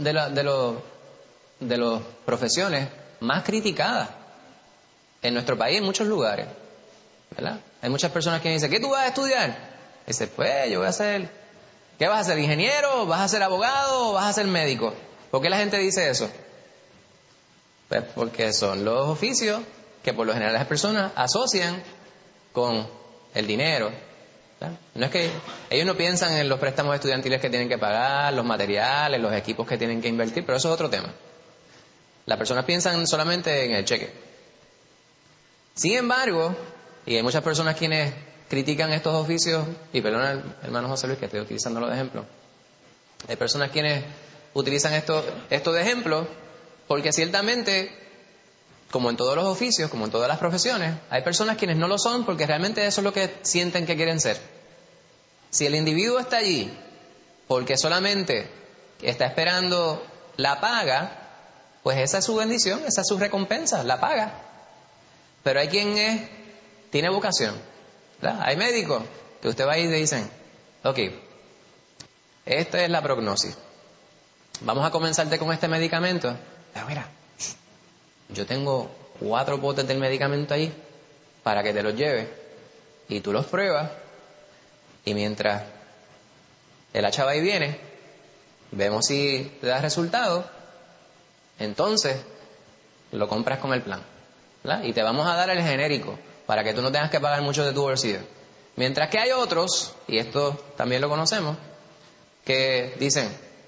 de los profesiones más criticadas en nuestro país, en muchos lugares, ¿verdad? Hay muchas personas que dicen, ¿qué tú vas a estudiar? Dice, pues yo voy a ser, ¿qué vas a ser? ¿Ingeniero? ¿Vas a ser abogado? ¿O vas a ser médico? ¿Por qué la gente dice eso? Pues porque son los oficios que por lo general las personas asocian con el dinero. ¿Verdad? No es que ellos no piensan en los préstamos estudiantiles que tienen que pagar, los materiales, los equipos que tienen que invertir, pero eso es otro tema. Las personas piensan solamente en el cheque. Sin embargo, y hay muchas personas quienes critican estos oficios, y perdona hermano José Luis que estoy utilizándolo de ejemplo, hay personas quienes utilizan esto de ejemplo, porque ciertamente, como en todos los oficios, como en todas las profesiones, hay personas quienes no lo son porque realmente eso es lo que sienten que quieren ser. Si el individuo está allí porque solamente está esperando la paga, pues esa es su bendición, esa es su recompensa, la paga. Pero hay quien tiene vocación, ¿verdad? Hay médicos que usted va y le dicen, ok, esta es la prognosis. Vamos a comenzarte con este medicamento. Pero mira, yo tengo 4 potes del medicamento ahí para que te los lleves y tú los pruebas y mientras el hacha va y viene, vemos si te da resultado, entonces lo compras con el plan, ¿verdad? Y te vamos a dar el genérico para que tú no tengas que pagar mucho de tu bolsillo. Mientras que hay otros, y esto también lo conocemos, que dicen,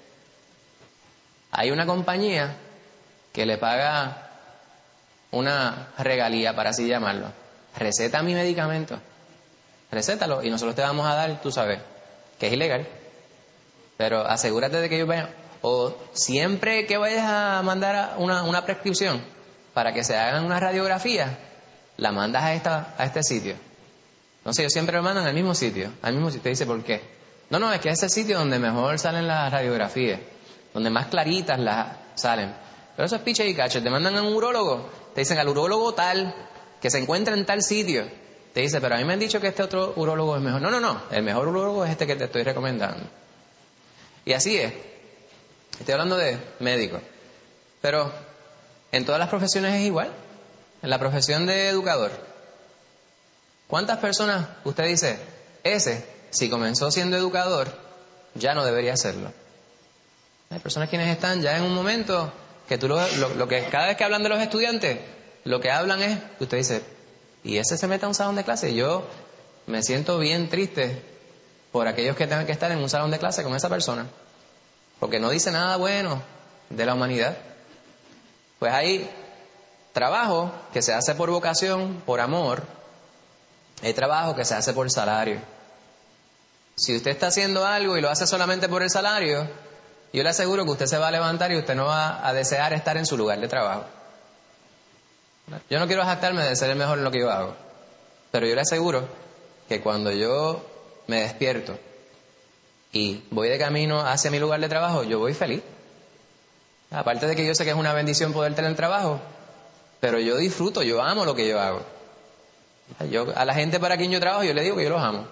hay una compañía que le paga una regalía, para así llamarlo. Receta mi medicamento, recétalo y nosotros te vamos a dar, tú sabes, que es ilegal. Pero asegúrate de que ellos vayan, o siempre que vayas a mandar una prescripción para que se hagan una radiografía, la mandas a este sitio. Entonces ellos siempre lo mandan al mismo sitio. Te dice, ¿por qué? No, es que es el sitio donde mejor salen las radiografías, donde más claritas las salen. Pero eso es piche y cacho. Te mandan a un urólogo, te dicen al urólogo tal, que se encuentra en tal sitio. Te dice, pero a mí me han dicho que este otro urólogo es mejor. No, el mejor urólogo es este que te estoy recomendando. Y así es. Estoy hablando de médico. Pero en todas las profesiones es igual. En la profesión de educador, ¿cuántas personas usted dice, si comenzó siendo educador, ya no debería hacerlo? Hay personas quienes están ya en un momento que tú lo que cada vez que hablan de los estudiantes, lo que hablan es, usted dice, y ese se mete a un salón de clase. Yo me siento bien triste por aquellos que tengan que estar en un salón de clase con esa persona, porque no dice nada bueno de la humanidad. Pues hay trabajo que se hace por vocación, por amor. Hay trabajo que se hace por salario. Si usted está haciendo algo y lo hace solamente por el salario, yo le aseguro que usted se va a levantar y usted no va a desear estar en su lugar de trabajo. Yo no quiero jactarme de ser el mejor en lo que yo hago, pero yo le aseguro que cuando yo me despierto y voy de camino hacia mi lugar de trabajo, yo voy feliz. Aparte de que yo sé que es una bendición poder tener el trabajo, pero yo disfruto, yo amo lo que yo hago. A la gente para quien yo trabajo, yo le digo que yo los amo.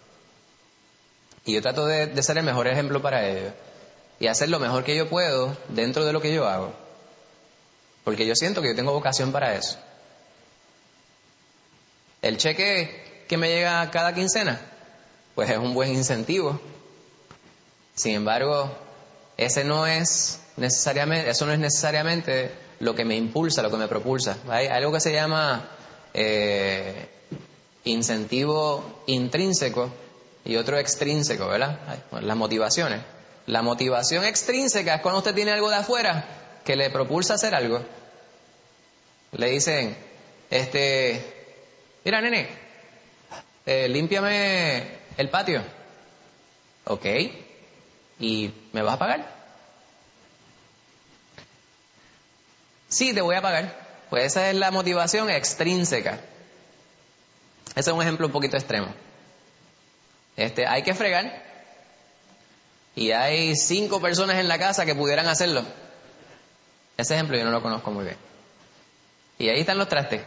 Y yo trato de ser el mejor ejemplo para ellos. Y hacer lo mejor que yo puedo dentro de lo que yo hago. Porque yo siento que yo tengo vocación para eso. El cheque que me llega cada quincena, pues es un buen incentivo. Sin embargo, eso no es necesariamente lo que me impulsa, lo que me propulsa. Hay algo que se llama incentivo intrínseco y otro extrínseco, ¿verdad? Las motivaciones. La motivación extrínseca es cuando usted tiene algo de afuera que le propulsa a hacer algo. Le dicen, mira, nene, límpiame el patio. Ok. ¿Y me vas a pagar? Sí, te voy a pagar. Pues esa es la motivación extrínseca. Ese es un ejemplo un poquito extremo. Hay que fregar y hay 5 personas en la casa que pudieran hacerlo. Ese ejemplo yo no lo conozco muy bien. Y ahí están los trastes.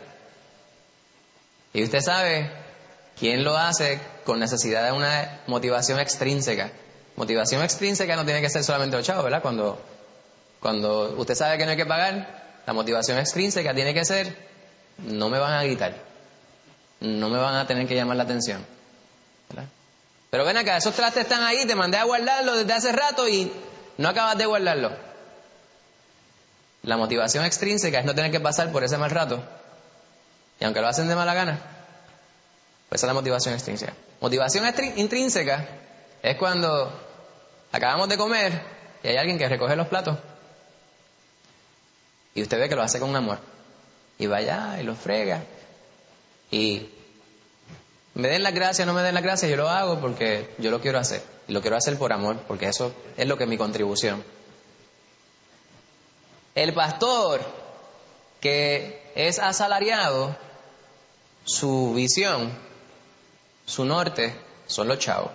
Y usted sabe quién lo hace con necesidad de una motivación extrínseca. Motivación extrínseca no tiene que ser solamente los chavos, ¿verdad? Cuando usted sabe que no hay que pagar, la motivación extrínseca tiene que ser, no me van a gritar, no me van a tener que llamar la atención, ¿verdad? Pero ven acá, esos trastes están ahí, te mandé a guardarlos desde hace rato y no acabas de guardarlos. La motivación extrínseca es no tener que pasar por ese mal rato. Y aunque lo hacen de mala gana, pues esa es la motivación extrínseca. Motivación intrínseca es cuando acabamos de comer y hay alguien que recoge los platos y usted ve que lo hace con amor y va allá y lo frega y me den las gracias, no me den las gracias, yo lo hago porque yo lo quiero hacer y lo quiero hacer por amor, porque eso es lo que es mi contribución. El pastor que es asalariado, su visión, su norte son los chavos.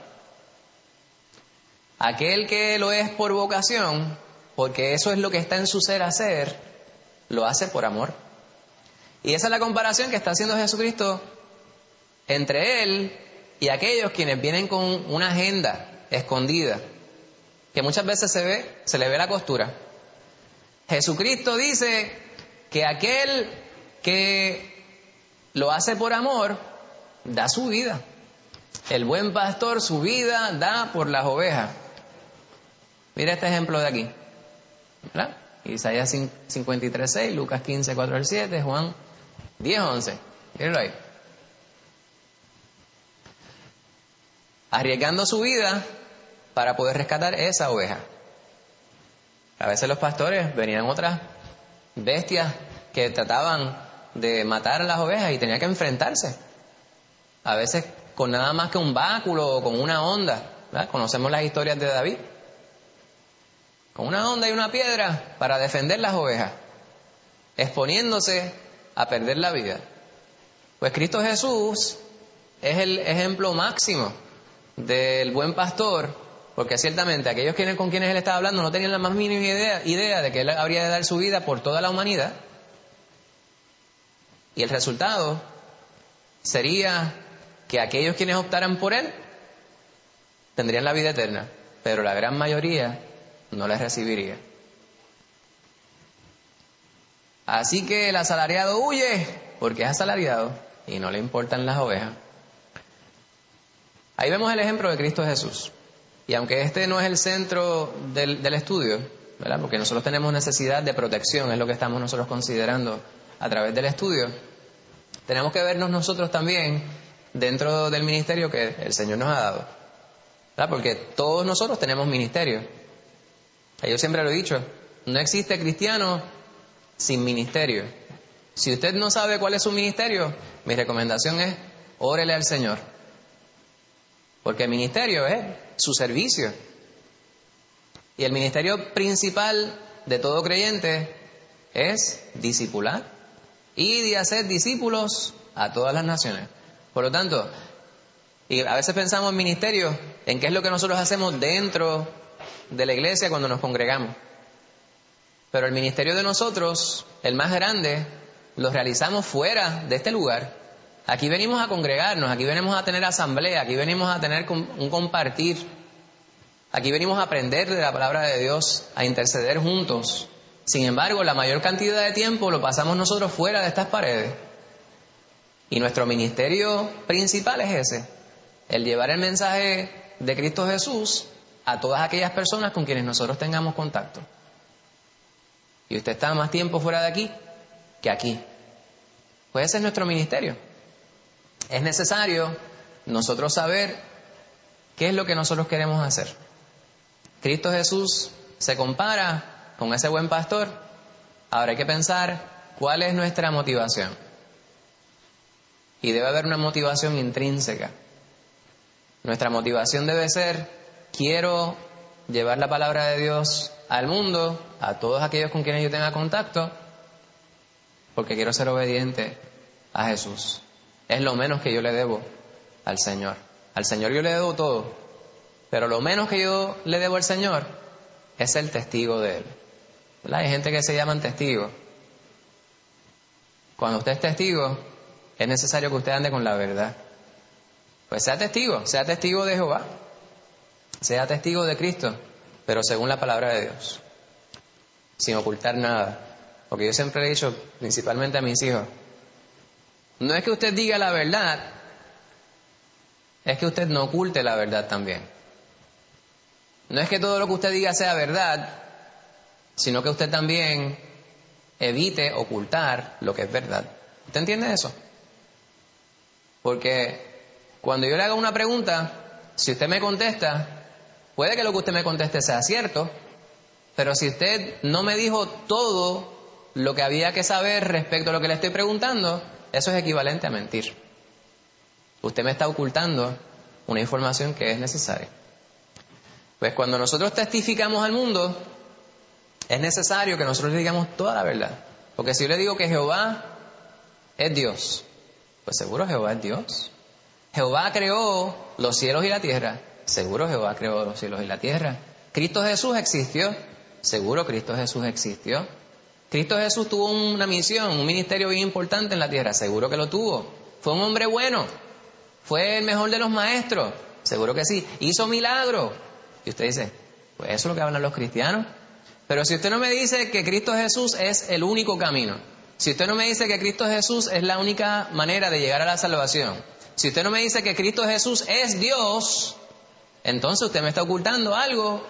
Aquel que lo es por vocación, porque eso es lo que está en su ser hacer, lo hace por amor. Y esa es la comparación que está haciendo Jesucristo entre él y aquellos quienes vienen con una agenda escondida, que muchas veces se le ve la costura. Jesucristo dice que aquel que lo hace por amor da su vida. El buen pastor su vida da por las ovejas. Mira este ejemplo de aquí, ¿verdad? Isaías 53:6, Lucas 15:4-7, Juan 10:11. Mírenlo ahí. Arriesgando su vida para poder rescatar esa oveja. A veces los pastores venían otras bestias que trataban de matar a las ovejas y tenían que enfrentarse. A veces con nada más que un báculo o con una honda, ¿verdad? Conocemos las historias de David. Con una honda y una piedra para defender las ovejas, exponiéndose a perder la vida. Pues Cristo Jesús es el ejemplo máximo del buen pastor, porque ciertamente aquellos con quienes él estaba hablando no tenían la más mínima idea de que él habría de dar su vida por toda la humanidad. Y el resultado sería que aquellos quienes optaran por él tendrían la vida eterna, pero la gran mayoría no les recibiría. Así que el asalariado huye porque es asalariado y no le importan las ovejas. Ahí vemos el ejemplo de Cristo Jesús. Y aunque este no es el centro del estudio, ¿verdad? Porque nosotros tenemos necesidad de protección, es lo que estamos nosotros considerando a través del estudio, tenemos que vernos nosotros también dentro del ministerio que el Señor nos ha dado, ¿verdad? Porque todos nosotros tenemos ministerio. Yo siempre lo he dicho, no existe cristiano sin ministerio. Si usted no sabe cuál es su ministerio, mi recomendación es, órele al Señor. Porque el ministerio es su servicio. Y el ministerio principal de todo creyente es discipular y de hacer discípulos a todas las naciones. Por lo tanto, y a veces pensamos en ministerio, en qué es lo que nosotros hacemos dentro de la iglesia cuando nos congregamos. Pero el ministerio de nosotros, el más grande, lo realizamos fuera de este lugar. Aquí venimos a congregarnos, aquí venimos a tener asamblea, aquí venimos a tener un compartir. Aquí venimos a aprender de la palabra de Dios, a interceder juntos. Sin embargo, la mayor cantidad de tiempo lo pasamos nosotros fuera de estas paredes. Y nuestro ministerio principal es ese, el llevar el mensaje de Cristo Jesús a todas aquellas personas con quienes nosotros tengamos contacto. Y usted está más tiempo fuera de aquí que aquí. Pues ese es nuestro ministerio. Es necesario nosotros saber qué es lo que nosotros queremos hacer. Cristo Jesús se compara con ese buen pastor. Ahora hay que pensar cuál es nuestra motivación. Y debe haber una motivación intrínseca. Nuestra motivación debe ser: quiero llevar la palabra de Dios al mundo, a todos aquellos con quienes yo tenga contacto, porque quiero ser obediente a Jesús. Es lo menos que yo le debo al Señor. Al Señor yo le debo todo, pero lo menos que yo le debo al Señor es ser testigo de Él. ¿Verdad? Hay gente que se llaman testigos. Cuando usted es testigo, es necesario que usted ande con la verdad. Pues sea testigo de Jehová, sea testigo de Cristo, pero según la palabra de Dios, sin ocultar nada. Porque yo siempre he dicho, principalmente a mis hijos, no es que usted diga la verdad, es que usted no oculte la verdad también. No es que todo lo que usted diga sea verdad, sino que usted también evite ocultar lo que es verdad. ¿Usted entiende eso? Porque cuando yo le haga una pregunta, si usted me contesta, puede que lo que usted me conteste sea cierto, pero si usted no me dijo todo lo que había que saber respecto a lo que le estoy preguntando, eso es equivalente a mentir. Usted me está ocultando una información que es necesaria. Pues cuando nosotros testificamos al mundo, es necesario que nosotros le digamos toda la verdad. Porque si yo le digo que Jehová es Dios, pues seguro Jehová es Dios. Jehová creó los cielos y la tierra, seguro Jehová creó los cielos y la tierra. Cristo Jesús existió, seguro Cristo Jesús existió. Cristo Jesús tuvo una misión, un ministerio bien importante en la tierra, seguro que lo tuvo. Fue un hombre bueno, fue el mejor de los maestros, seguro que sí. Hizo milagros. Y usted dice, pues eso es lo que hablan los cristianos. Pero si usted no me dice que Cristo Jesús es el único camino, si usted no me dice que Cristo Jesús es la única manera de llegar a la salvación, si usted no me dice que Cristo Jesús es Dios, entonces usted me está ocultando algo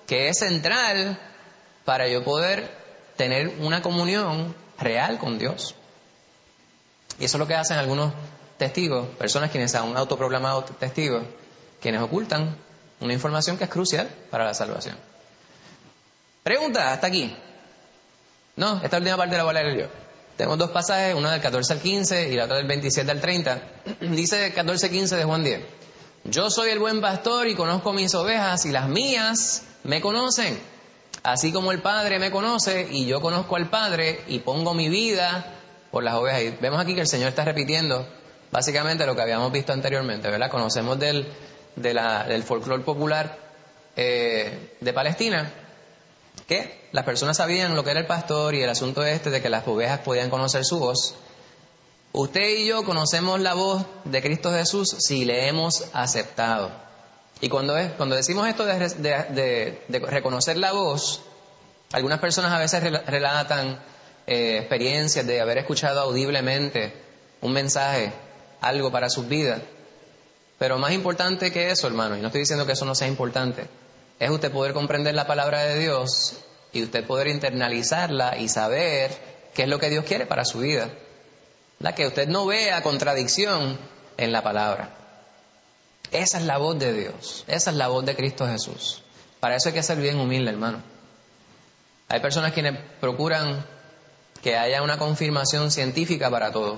que es central para yo poder tener una comunión real con Dios. Y eso es lo que hacen algunos testigos, personas quienes se han autoproclamado testigos, quienes ocultan una información que es crucial para la salvación. Pregunta, hasta aquí. No, esta última parte la voy a leer yo. Tenemos dos pasajes, uno del 14 al 15 y la otra del 27 al 30. Dice 14-15 de Juan 10. Yo soy el buen pastor y conozco mis ovejas y las mías me conocen. Así como el Padre me conoce y yo conozco al Padre y pongo mi vida por las ovejas. Y vemos aquí que el Señor está repitiendo básicamente lo que habíamos visto anteriormente, ¿verdad? Conocemos del folclore popular de Palestina, que las personas sabían lo que era el pastor y el asunto de que las ovejas podían conocer su voz. Usted y yo conocemos la voz de Cristo Jesús si le hemos aceptado. Y cuando decimos esto de reconocer la voz, algunas personas a veces relatan experiencias de haber escuchado audiblemente un mensaje, algo para sus vidas. Pero más importante que eso, hermano, y no estoy diciendo que eso no sea importante, es usted poder comprender la palabra de Dios y usted poder internalizarla y saber qué es lo que Dios quiere para su vida. Que usted no vea contradicción en la palabra. Esa es la voz de Dios, esa es la voz de Cristo Jesús. Para eso hay que ser bien humilde, hermano. Hay personas quienes procuran que haya una confirmación científica para todo.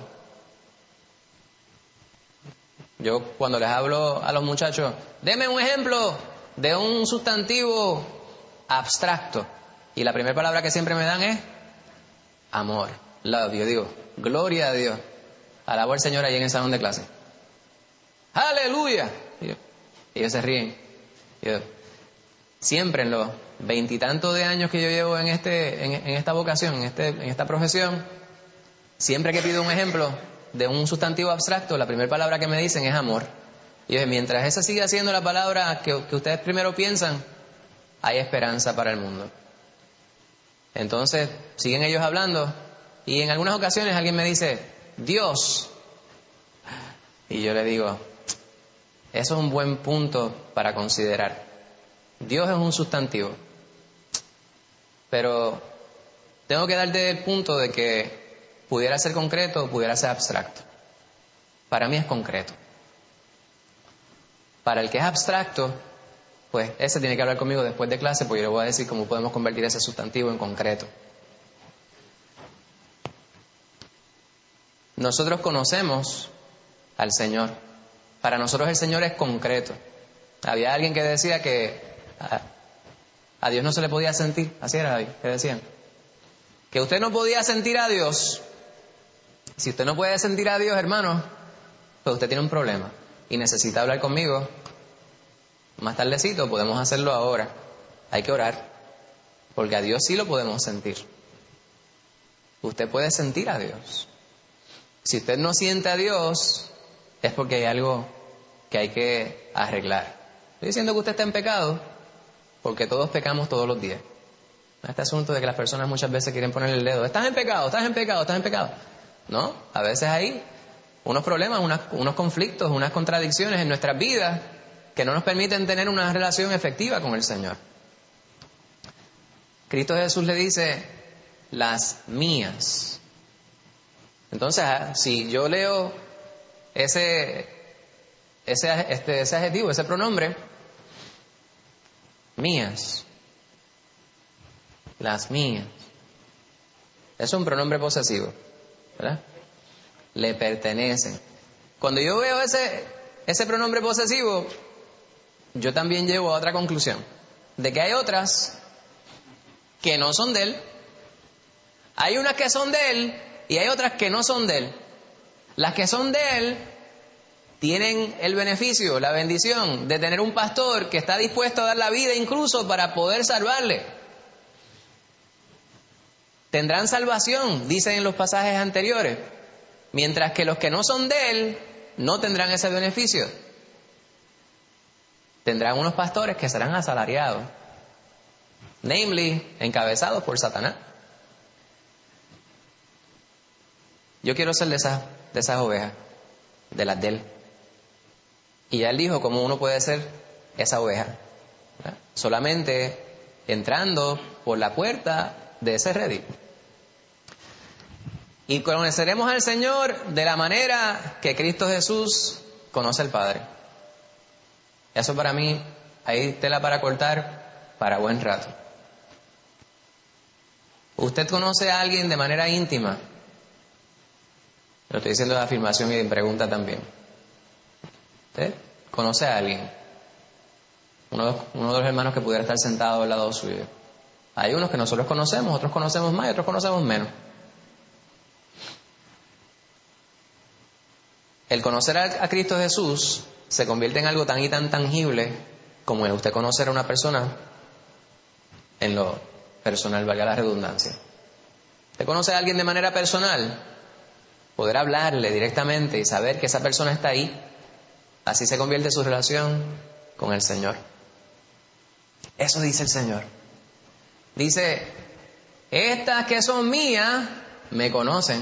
Yo cuando les hablo a los muchachos, deme un ejemplo de un sustantivo abstracto, y la primera palabra que siempre me dan es amor, love. Yo digo, gloria a Dios, alabo al Señor ahí en el salón de clase, aleluya. Y ellos se ríen. Siempre en los 20 y tantos de años que yo llevo en esta vocación, en esta profesión, siempre que pido un ejemplo de un sustantivo abstracto, la primera palabra que me dicen es amor. Y mientras esa siga siendo la palabra que ustedes primero piensan, hay esperanza para el mundo. Entonces siguen ellos hablando y en algunas ocasiones alguien me dice Dios, y yo le digo, eso es un buen punto para considerar. Dios es un sustantivo, pero tengo que darte el punto de que pudiera ser concreto o pudiera ser abstracto. Para mí es concreto. Para el que es abstracto, pues ese tiene que hablar conmigo después de clase, porque yo le voy a decir cómo podemos convertir ese sustantivo en concreto. Nosotros conocemos al Señor. Para nosotros el Señor es concreto. Había alguien que decía que a Dios no se le podía sentir. Así era, David, que decían. Que usted no podía sentir a Dios. Si usted no puede sentir a Dios, hermano, pues usted tiene un problema y necesita hablar conmigo. Más tardecito, podemos hacerlo ahora. Hay que orar, porque a Dios sí lo podemos sentir. Usted puede sentir a Dios. Si usted no siente a Dios, es porque hay algo que hay que arreglar. Estoy diciendo que usted está en pecado, porque todos pecamos todos los días. Este asunto de que las personas muchas veces quieren ponerle el dedo, estás en pecado, estás en pecado, estás en pecado. No, a veces hay unos problemas, unos conflictos, unas contradicciones en nuestras vidas que no nos permiten tener una relación efectiva con el Señor. Cristo Jesús le dice, las mías. Entonces, si yo leo ese adjetivo, ese pronombre, mías, las mías, es un pronombre posesivo, ¿verdad? Le pertenecen. Cuando yo veo ese pronombre posesivo, yo también llego a otra conclusión, de que hay otras que no son de él. Hay unas que son de él y hay otras que no son de él. Las que son de él tienen el beneficio, la bendición de tener un pastor que está dispuesto a dar la vida incluso para poder salvarle. Tendrán salvación, dicen en los pasajes anteriores, mientras que los que no son de él no tendrán ese beneficio. Tendrán unos pastores que serán asalariados, namely, encabezados por Satanás. Yo quiero ser de esas ovejas, de las de él. Y ya él dijo cómo uno puede ser esa oveja, ¿verdad? Solamente entrando por la puerta de ese redil. Y conoceremos al Señor de la manera que Cristo Jesús conoce al Padre. Eso para mí, hay tela para cortar para buen rato. ¿Usted conoce a alguien de manera íntima? Lo estoy diciendo de afirmación y de pregunta también. ¿Usted conoce a alguien? Uno de los hermanos que pudiera estar sentado al lado suyo. Hay unos que nosotros conocemos, otros conocemos más y otros conocemos menos. El conocer a Cristo Jesús se convierte en algo tan y tan tangible como el usted conocer a una persona en lo personal, valga la redundancia. Usted conoce a alguien de manera personal, poder hablarle directamente y saber que esa persona está ahí, así se convierte su relación con el Señor. Eso dice el Señor. Dice, estas que son mías me conocen.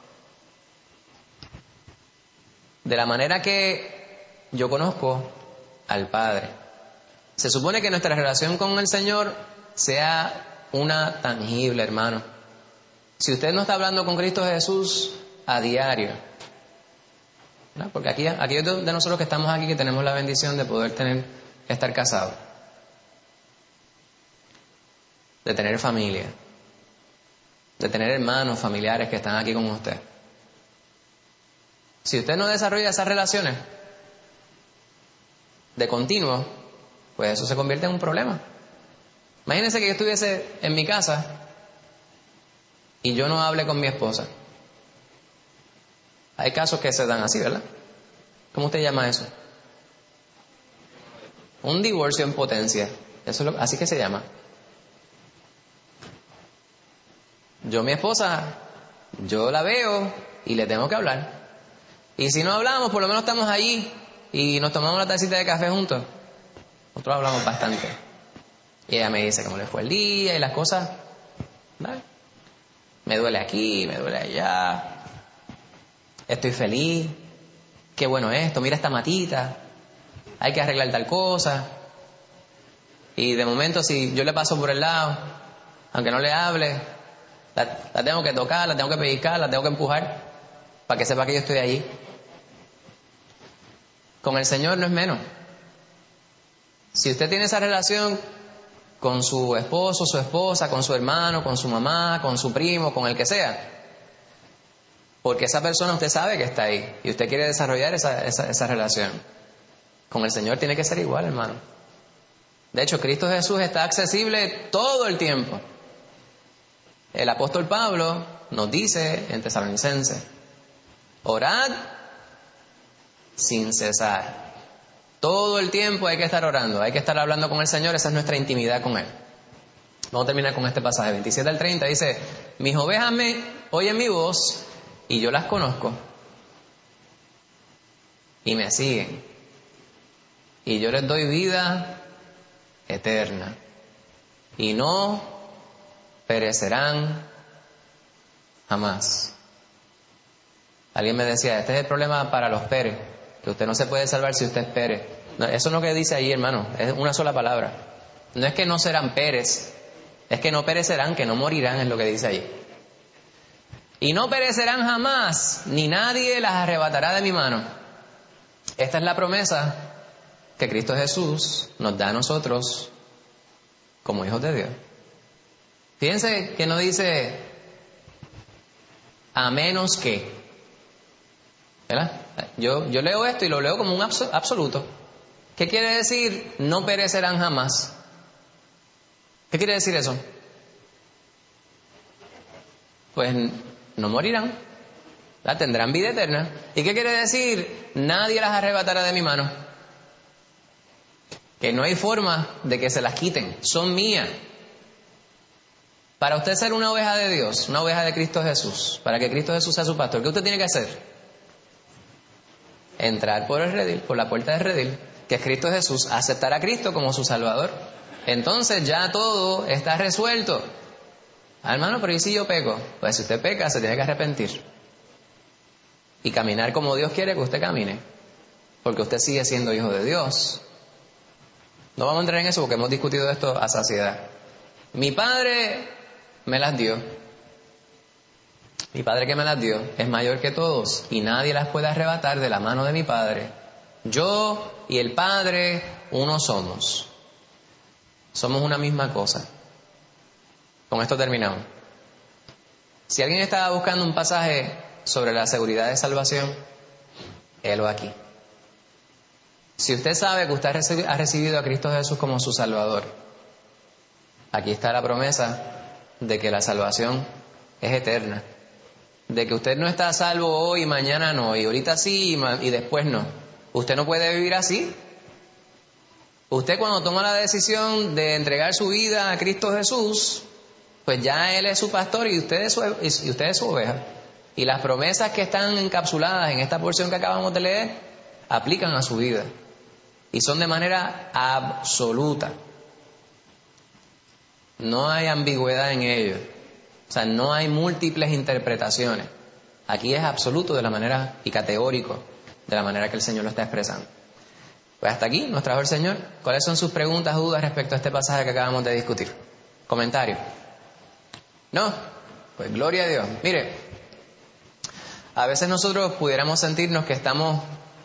De la manera que yo conozco al Padre. Se supone que nuestra relación con el Señor sea una tangible, hermano. Si usted no está hablando con Cristo Jesús a diario, ¿no? Porque aquellos de nosotros que estamos aquí, que tenemos la bendición de poder estar casados, de tener familia, de tener hermanos, familiares que están aquí con usted. Si usted no desarrolla esas relaciones de continuo, pues eso se convierte en un problema. Imagínense que yo estuviese en mi casa y yo no hable con mi esposa. Hay casos que se dan así, ¿verdad? ¿Cómo usted llama eso? Un divorcio en potencia. Eso es así que se llama. Yo, mi esposa, yo la veo y le tengo que hablar. Y si no hablamos, por lo menos estamos allí y nos tomamos la tacita de café juntos. Nosotros hablamos bastante. Y ella me dice cómo le fue el día y las cosas. ¿Vale? Me duele aquí, me duele allá. Estoy feliz. Qué bueno esto, mira esta matita. Hay que arreglar tal cosa. Y de momento, si yo le paso por el lado, aunque no le hable, la tengo que tocar, la tengo que pellizcar, la tengo que empujar para que sepa que yo estoy allí. Con el Señor no es menos. Si usted tiene esa relación con su esposo, su esposa, con su hermano, con su mamá, con su primo, con el que sea, porque esa persona usted sabe que está ahí y usted quiere desarrollar esa relación, con el Señor tiene que ser igual, hermano. De hecho, Cristo Jesús está accesible todo el tiempo. El apóstol Pablo nos dice en Tesalonicenses: orad sin cesar. Todo el tiempo hay que estar orando, hay que estar hablando con el Señor, esa es nuestra intimidad con Él. Vamos a terminar con este pasaje, 27 al 30, dice: mis ovejas me oyen mi voz y yo las conozco y me siguen y yo les doy vida eterna y no perecerán jamás. Alguien me decía, este es el problema para los Pérez, que usted no se puede salvar si usted es Pérez. No, eso no es lo que dice ahí, hermano, es una sola palabra. No es que no serán Pérez, es que no perecerán, que no morirán, es lo que dice ahí. Y no perecerán jamás, ni nadie las arrebatará de mi mano. Esta es la promesa que Cristo Jesús nos da a nosotros como hijos de Dios. Fíjense que no dice a menos que, ¿verdad? Yo leo esto y lo leo como un absoluto. ¿Qué quiere decir no perecerán jamás? ¿Qué quiere decir eso? Pues no morirán, ¿verdad? Tendrán vida eterna. ¿Y qué quiere decir nadie las arrebatará de mi mano? Que no hay forma de que se las quiten, son mías. Para usted ser una oveja de Dios, una oveja de Cristo Jesús, para que Cristo Jesús sea su pastor, ¿qué usted tiene que hacer? Entrar por el redil, por la puerta del redil, que es Cristo Jesús, aceptar a Cristo como su Salvador. Entonces ya todo está resuelto. Hermano, pero ¿y si yo peco? Pues si usted peca, se tiene que arrepentir y caminar como Dios quiere que usted camine, porque usted sigue siendo hijo de Dios. No vamos a entrar en eso porque hemos discutido esto a saciedad. Mi Padre me las dio. Mi Padre que me las dio es mayor que todos y nadie las puede arrebatar de la mano de mi Padre. Yo y el Padre uno somos. Somos una misma cosa. Con esto terminamos. Si alguien estaba buscando un pasaje sobre la seguridad de salvación, helo aquí. Si usted sabe que usted ha recibido a Cristo Jesús como su Salvador, aquí está la promesa de que la salvación es eterna. De que usted no está a salvo hoy y mañana no, y ahorita sí y después no. Usted no puede vivir así. Usted cuando toma la decisión de entregar su vida a Cristo Jesús, pues ya Él es su pastor y usted es su oveja. Y las promesas que están encapsuladas en esta porción que acabamos de leer, aplican a su vida. Y son de manera absoluta. No hay ambigüedad en ello. O sea, no hay múltiples interpretaciones. Aquí es absoluto de la manera y categórico de la manera que el Señor lo está expresando. Pues hasta aquí nos trajo el Señor. ¿Cuáles son sus preguntas o dudas respecto a este pasaje que acabamos de discutir? ¿Comentarios? ¿No? Pues gloria a Dios. Mire, a veces nosotros pudiéramos sentirnos que estamos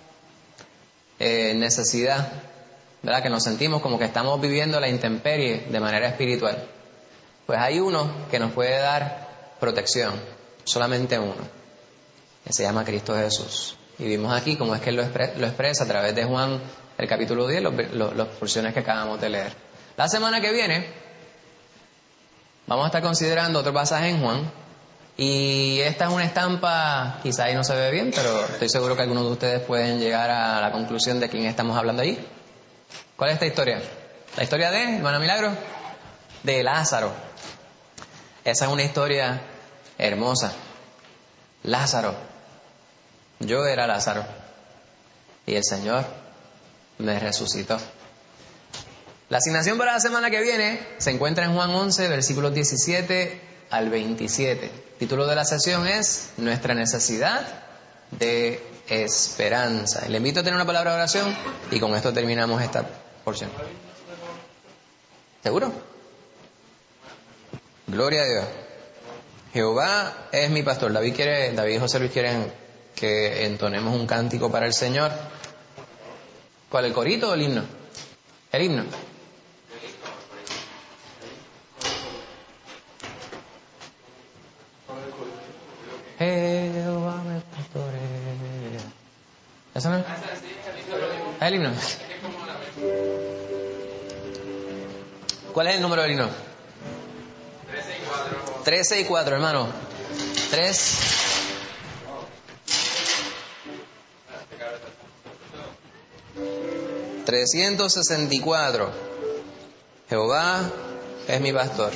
en necesidad, ¿verdad? Que nos sentimos como que estamos viviendo la intemperie de manera espiritual. Pues hay uno que nos puede dar protección, solamente uno, que se llama Cristo Jesús. Y vimos aquí cómo es que Él lo expresa a través de Juan, el capítulo 10, las porciones que acabamos de leer. La semana que viene vamos a estar considerando otro pasaje en Juan. Y esta es una estampa, quizá ahí no se ve bien, pero estoy seguro que algunos de ustedes pueden llegar a la conclusión de quién estamos hablando allí. ¿Cuál es esta historia? La historia de, hermana Milagro, de Lázaro. Esa es una historia hermosa. Lázaro. Yo era Lázaro. Y el Señor me resucitó. La asignación para la semana que viene se encuentra en Juan 11, versículos 17 al 27. El título de la sesión es Nuestra necesidad de esperanza. Le invito a tener una palabra de oración y con esto terminamos esta porción. ¿Seguro? Gloria a Dios. Jehová es mi pastor. David y José Luis quieren que entonemos un cántico para el Señor. ¿Cuál, el corito o el himno? El himno. Jehová me pastorea. ¿Eso no es? ¿El himno? ¿Cuál es el número del himno? 13 y 4, hermano. 364. Jehová es mi pastor.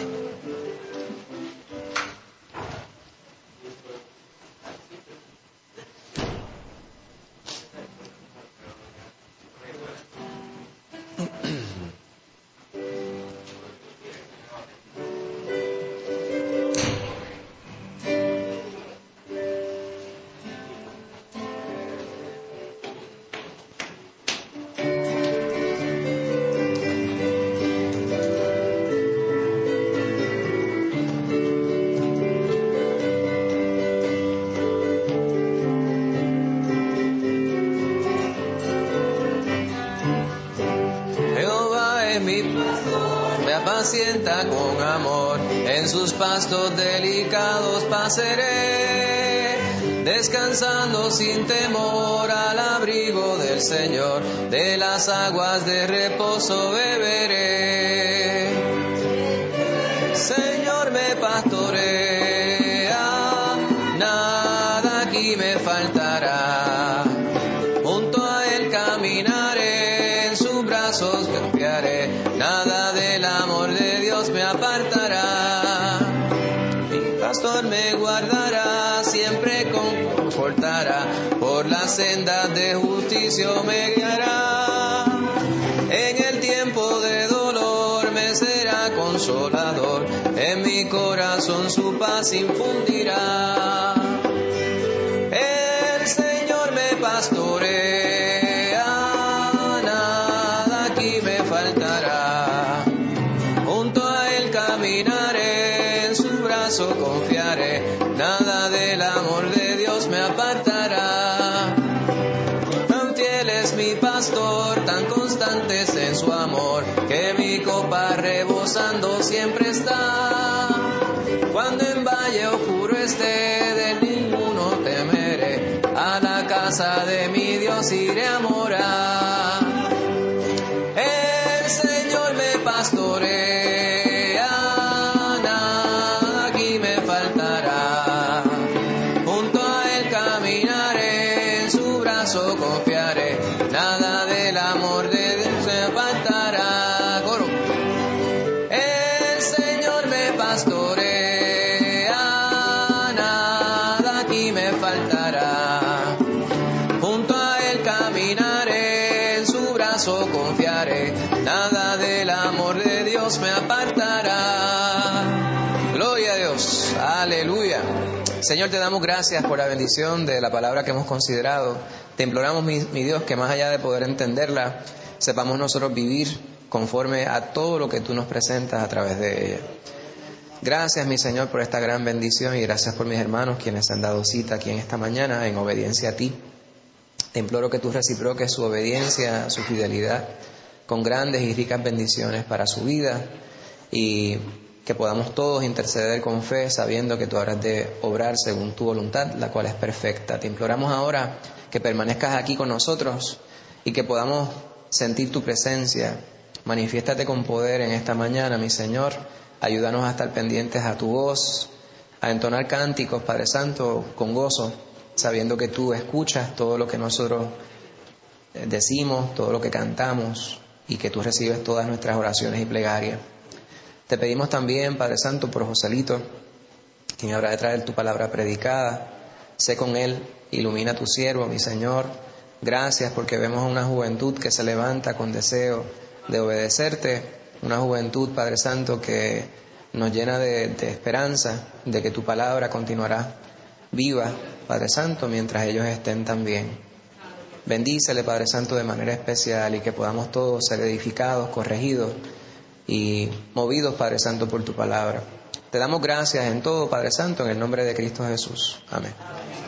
Apacienta con amor, en sus pastos delicados pasaré, descansando sin temor al abrigo del Señor, de las aguas de reposo beberé. Señor me pastorea, nada aquí me faltará, junto a Él caminaré, en sus brazos confiaré, nada del amor de Dios me apartará. Mi pastor me guardará, siempre confortará, por la senda de justicia me guiará. En el tiempo de dolor me será consolador, en mi corazón su paz infundirá. El Señor me pastorea, nada aquí me faltará, junto a Él camino pastor, tan constantes en su amor, que mi copa rebosando siempre está. Cuando en valle oscuro esté, de ninguno temeré, a la casa de mi Dios iré a morar. El Señor me pastorea, nada aquí me faltará. Junto a Él caminaré, en su brazo confiaré, nada del amor de Dios me faltará. Coro. El Señor me pastorea, nada aquí me faltará. Junto a Él caminaré, en su brazo confiaré, nada del amor de Dios me apartará. Gloria a Dios, aleluya. Señor, te damos gracias por la bendición de la palabra que hemos considerado. Te imploramos, mi Dios, que más allá de poder entenderla, sepamos nosotros vivir conforme a todo lo que tú nos presentas a través de ella. Gracias, mi Señor, por esta gran bendición, y gracias por mis hermanos quienes han dado cita aquí en esta mañana en obediencia a ti. Te imploro que tú reciproques su obediencia, su fidelidad, con grandes y ricas bendiciones para su vida, y que podamos todos interceder con fe, sabiendo que tú habrás de obrar según tu voluntad, la cual es perfecta. Te imploramos ahora que permanezcas aquí con nosotros y que podamos sentir tu presencia. Manifiéstate con poder en esta mañana, mi Señor. Ayúdanos a estar pendientes a tu voz, a entonar cánticos, Padre Santo, con gozo, sabiendo que tú escuchas todo lo que nosotros decimos, todo lo que cantamos, y que tú recibes todas nuestras oraciones y plegarias. Te pedimos también, Padre Santo, por Joselito, quien habrá de traer tu palabra predicada. Sé con él, ilumina a tu siervo, mi Señor. Gracias porque vemos a una juventud que se levanta con deseo de obedecerte, una juventud, Padre Santo, que nos llena de esperanza de que tu palabra continuará viva, Padre Santo, mientras ellos estén también. Bendícele, Padre Santo, de manera especial, y que podamos todos ser edificados, corregidos y movidos, Padre Santo, por tu palabra. Te damos gracias en todo, Padre Santo, en el nombre de Cristo Jesús. Amén.